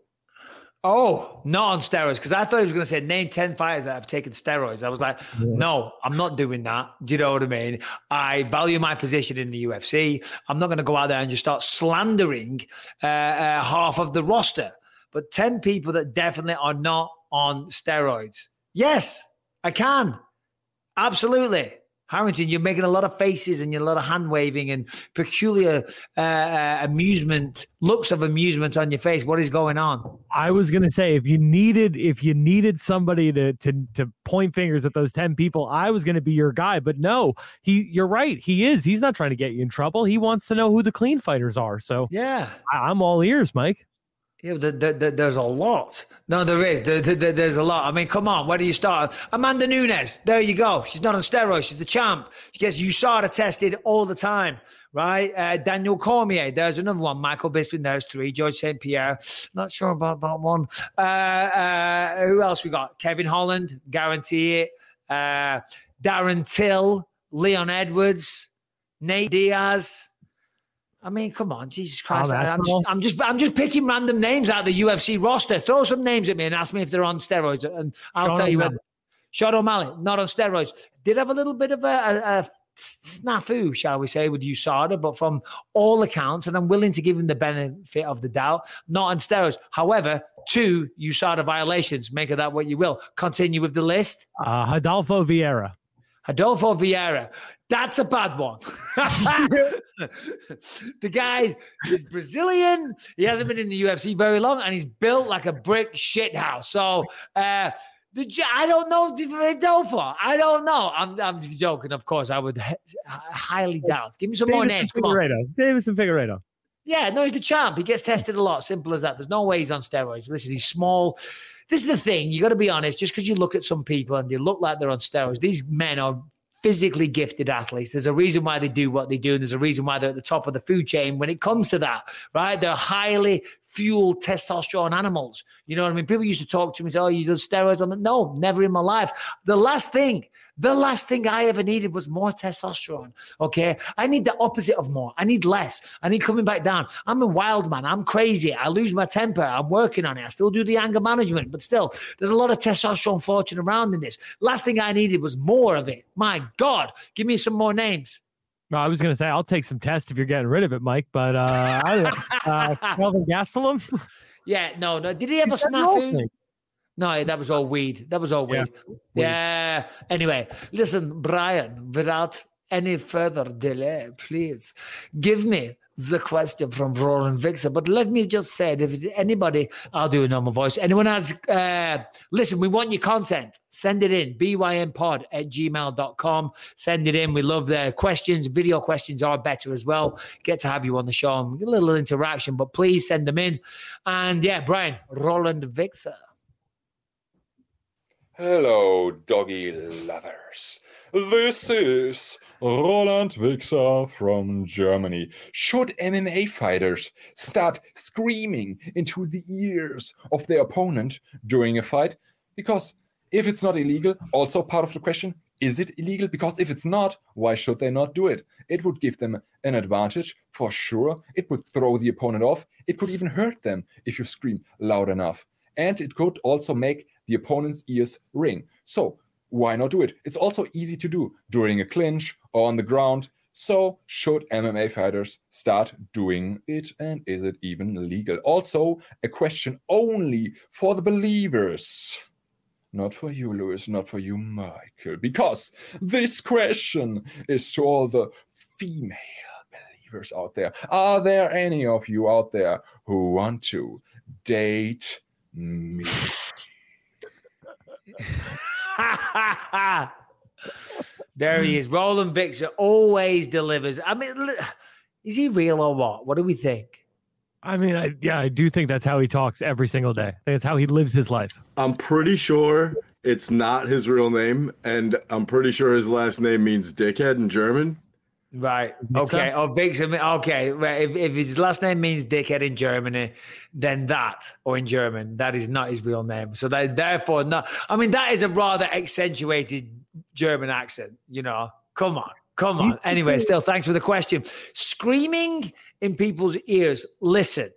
Oh, not on steroids, because I thought he was going to say name 10 fighters that have taken steroids. I was like, no, I'm not doing that. Do you know what I mean? I value my position in the UFC. I'm not going to go out there and just start slandering half of the roster. But 10 people that definitely are not on steroids. Yes, I can. Absolutely. Harrington, you're making a lot of faces and a lot of hand waving and peculiar looks of amusement on your face. What is going on? I was gonna say if you needed somebody to point fingers at those 10 people, I was gonna be your guy. But no, you're right. He's not trying to get you in trouble. He wants to know who the clean fighters are. So yeah, I'm all ears, Mike. Yeah, there's a lot. No, there is. There's a lot. I mean, come on. Where do you start? Amanda Nunes. There you go. She's not on steroids. She's the champ. She gets USADA tested all the time, right? Daniel Cormier. There's another one. Michael Bisping. There's 3. George St. Pierre. Not sure about that one. Who else we got? Kevin Holland. Guarantee it. Darren Till. Leon Edwards. Nate Diaz. I mean, come on, Jesus Christ! I'm just picking random names out of the UFC roster. Throw some names at me and ask me if they're on steroids, and I'll tell you whether. Sean O'Malley, not on steroids. Did have a little bit of a snafu, shall we say, with USADA, but from all accounts, and I'm willing to give him the benefit of the doubt, not on steroids. However, 2 USADA violations. Make of that what you will. Continue with the list. Adolfo Vieira. Adolfo Vieira. That's a bad one. The guy is Brazilian. He hasn't been in the UFC very long, and he's built like a brick shithouse. So I don't know Adolfo. I don't know. I'm joking, of course. I would highly doubt. Give me some more names. Come on. Davison Figueiredo. Yeah, no, he's the champ. He gets tested a lot. Simple as that. There's no way he's on steroids. Listen, he's small. This is the thing. You got to be honest. Just because you look at some people and they look like they're on steroids, these men are physically gifted athletes. There's a reason why they do what they do. And there's a reason why they're at the top of the food chain when it comes to that, right? They're highly fueled testosterone animals. You know what I mean? People used to talk to me and say, oh, you do steroids? I'm like, no, never in my life. The last thing I ever needed was more testosterone, okay? I need the opposite of more. I need less. I need coming back down. I'm a wild man. I'm crazy. I lose my temper. I'm working on it. I still do the anger management, but still, there's a lot of testosterone floating around in this. Last thing I needed was more of it. My God, give me some more names. No, I was going to say, I'll take some tests if you're getting rid of it, Mike, but Kelvin Gastelum? Yeah, no. Did he have a snafu? No, that was all weed. Yeah. Anyway, listen, Brian, without any further delay, please give me the question from Roland Vixer. But let me just say, if anybody, I'll do a normal voice. Anyone has, listen, we want your content. Send it in, bynpod@gmail.com. Send it in. We love the questions. Video questions are better as well. Get to have you on the show and get a little interaction, but please send them in. And yeah, Brian, Roland Vixer. Hello, doggy lovers. This is Roland Vixer from Germany. Should MMA fighters start screaming into the ears of their opponent during a fight? Because if it's not illegal, also part of the question, is it illegal? Because if it's not, why should they not do it? It would give them an advantage, for sure. It would throw the opponent off. It could even hurt them if you scream loud enough. And it could also make the opponent's ears ring. So why not do it? It's also easy to do during a clinch or on the ground. So should MMA fighters start doing it, and is it even legal? Also, a question only for the believers. Not for you, Lewis, not for you, Michael, because this question is to all the female believers out there. Are there any of you out there who want to date me? There he is. Roland Vixer always delivers. I mean, is he real or what? What do we think? I mean, I do think that's how he talks every single day. I think that's how he lives his life. I'm pretty sure it's not his real name, and I'm pretty sure his last name means dickhead in German. Right. Okay. Oh, Vixer. Okay. Right. If his last name means dickhead in Germany, then that, or in German, that is not his real name. So that, therefore, not. I mean, that is a rather accentuated German accent. You know. Come on. Anyway, still, thanks for the question. Screaming in people's ears. Listen,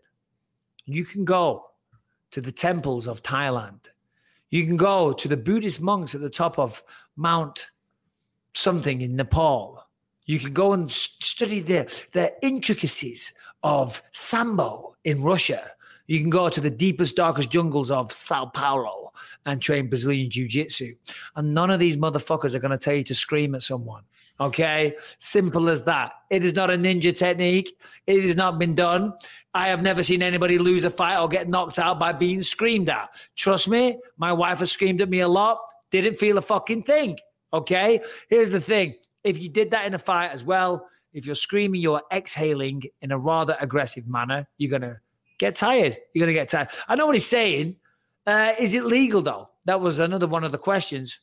you can go to the temples of Thailand. You can go to the Buddhist monks at the top of Mount something in Nepal. You can go and study the intricacies of Sambo in Russia. You can go to the deepest, darkest jungles of Sao Paulo and train Brazilian Jiu-Jitsu. And none of these motherfuckers are going to tell you to scream at someone. Okay? Simple as that. It is not a ninja technique. It has not been done. I have never seen anybody lose a fight or get knocked out by being screamed at. Trust me, my wife has screamed at me a lot. Didn't feel a fucking thing. Okay? Here's the thing. If you did that in a fight as well, if you're screaming, you're exhaling in a rather aggressive manner, you're going to get tired. I know what he's saying. Is it legal, though? That was another one of the questions.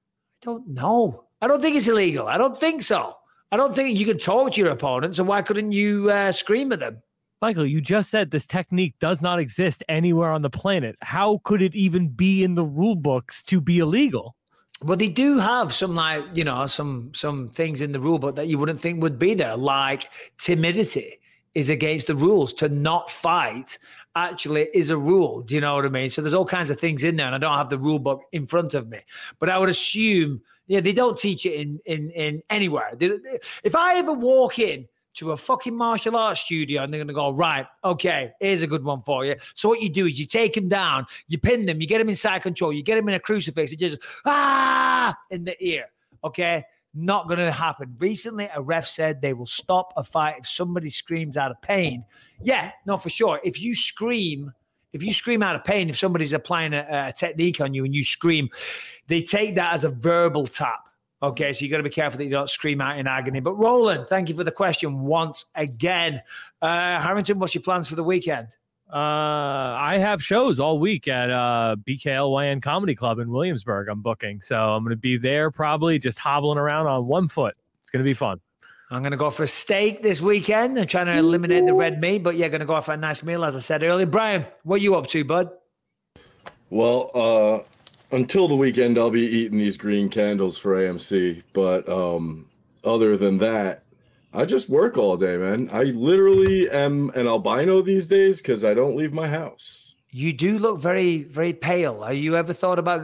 I don't know. I don't think it's illegal. I don't think so. I don't think you can talk to your opponent, so why couldn't you scream at them? Michael, you just said this technique does not exist anywhere on the planet. How could it even be in the rule books to be illegal? Well, they do have some, like, you know, some things in the rule book that you wouldn't think would be there, like timidity is against the rules. To not fight actually is a rule. Do you know what I mean? So there's all kinds of things in there, and I don't have the rule book in front of me. But I would assume Yeah, they don't teach it in anywhere. If I ever walk in to a fucking martial arts studio and they're going to go, right, okay, here's a good one for you. So what you do is you take them down, you pin them, you get them in side control, you get them in a crucifix, you just, in the ear, okay? Not going to happen. Recently, a ref said they will stop a fight if somebody screams out of pain. Yeah, no, for sure. If you scream out of pain, if somebody's applying a technique on you and you scream, they take that as a verbal tap. Okay, so you got to be careful that you don't scream out in agony. But Roland, thank you for the question once again. Harrington, what's your plans for the weekend? I have shows all week at BKLYN Comedy Club in Williamsburg. I'm booking, so I'm going to be there probably just hobbling around on one foot. It's going to be fun. I'm going to go for a steak this weekend and trying to eliminate the red meat, but yeah, going to go for a nice meal, as I said earlier. Brian, what are you up to, bud? Well, until the weekend, I'll be eating these green candles for AMC. But other than that, I just work all day, man. I literally am an albino these days because I don't leave my house. You do look very, very pale. Have you ever thought about,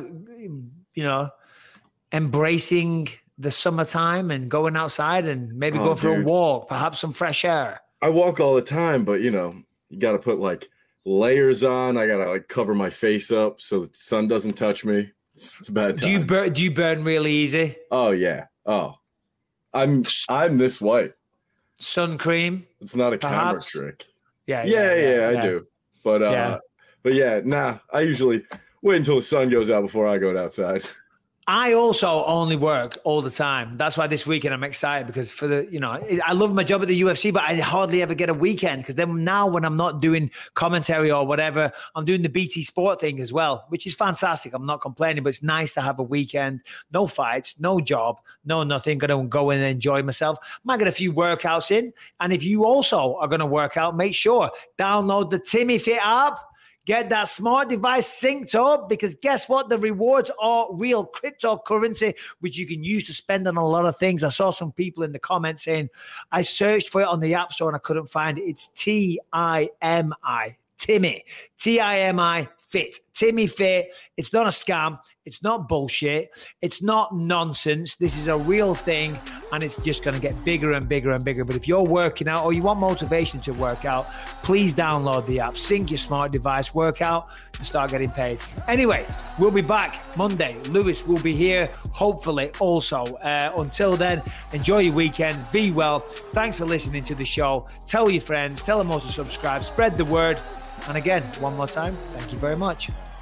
embracing the summertime and going outside and maybe go for a walk, perhaps some fresh air? I walk all the time, but, you got to put, layers on. I got to, cover my face up so the sun doesn't touch me. It's a bad time. Do you burn really easy? Oh, yeah. Oh. I'm this white. Sun cream? It's not a perhaps? Camera trick. Yeah, I do. But I usually wait until the sun goes out before I go outside. I also only work all the time. That's why this weekend I'm excited because I love my job at the UFC, but I hardly ever get a weekend because then now when I'm not doing commentary or whatever, I'm doing the BT Sport thing as well, which is fantastic. I'm not complaining, but it's nice to have a weekend. No fights, no job, no nothing. Going to go in and enjoy myself. Might get a few workouts in. And if you also are going to work out, make sure download the Timmy Fit app. Get that smart device synced up because guess what? The rewards are real cryptocurrency, which you can use to spend on a lot of things. I saw some people in the comments saying, I searched for it on the App Store and I couldn't find it. It's T-I-M-I, Timmy, T-I-M-I Fit, Timmy Fit. It's not a scam. It's not bullshit. It's not nonsense. This is a real thing, and it's just going to get bigger and bigger and bigger. But if you're working out or you want motivation to work out, please download the app, sync your smart device, work out, and start getting paid. Anyway, we'll be back Monday. Lewis will be here, hopefully, also. Until then, enjoy your weekends. Be well. Thanks for listening to the show. Tell your friends. Tell them all to subscribe. Spread the word. And again, one more time, thank you very much.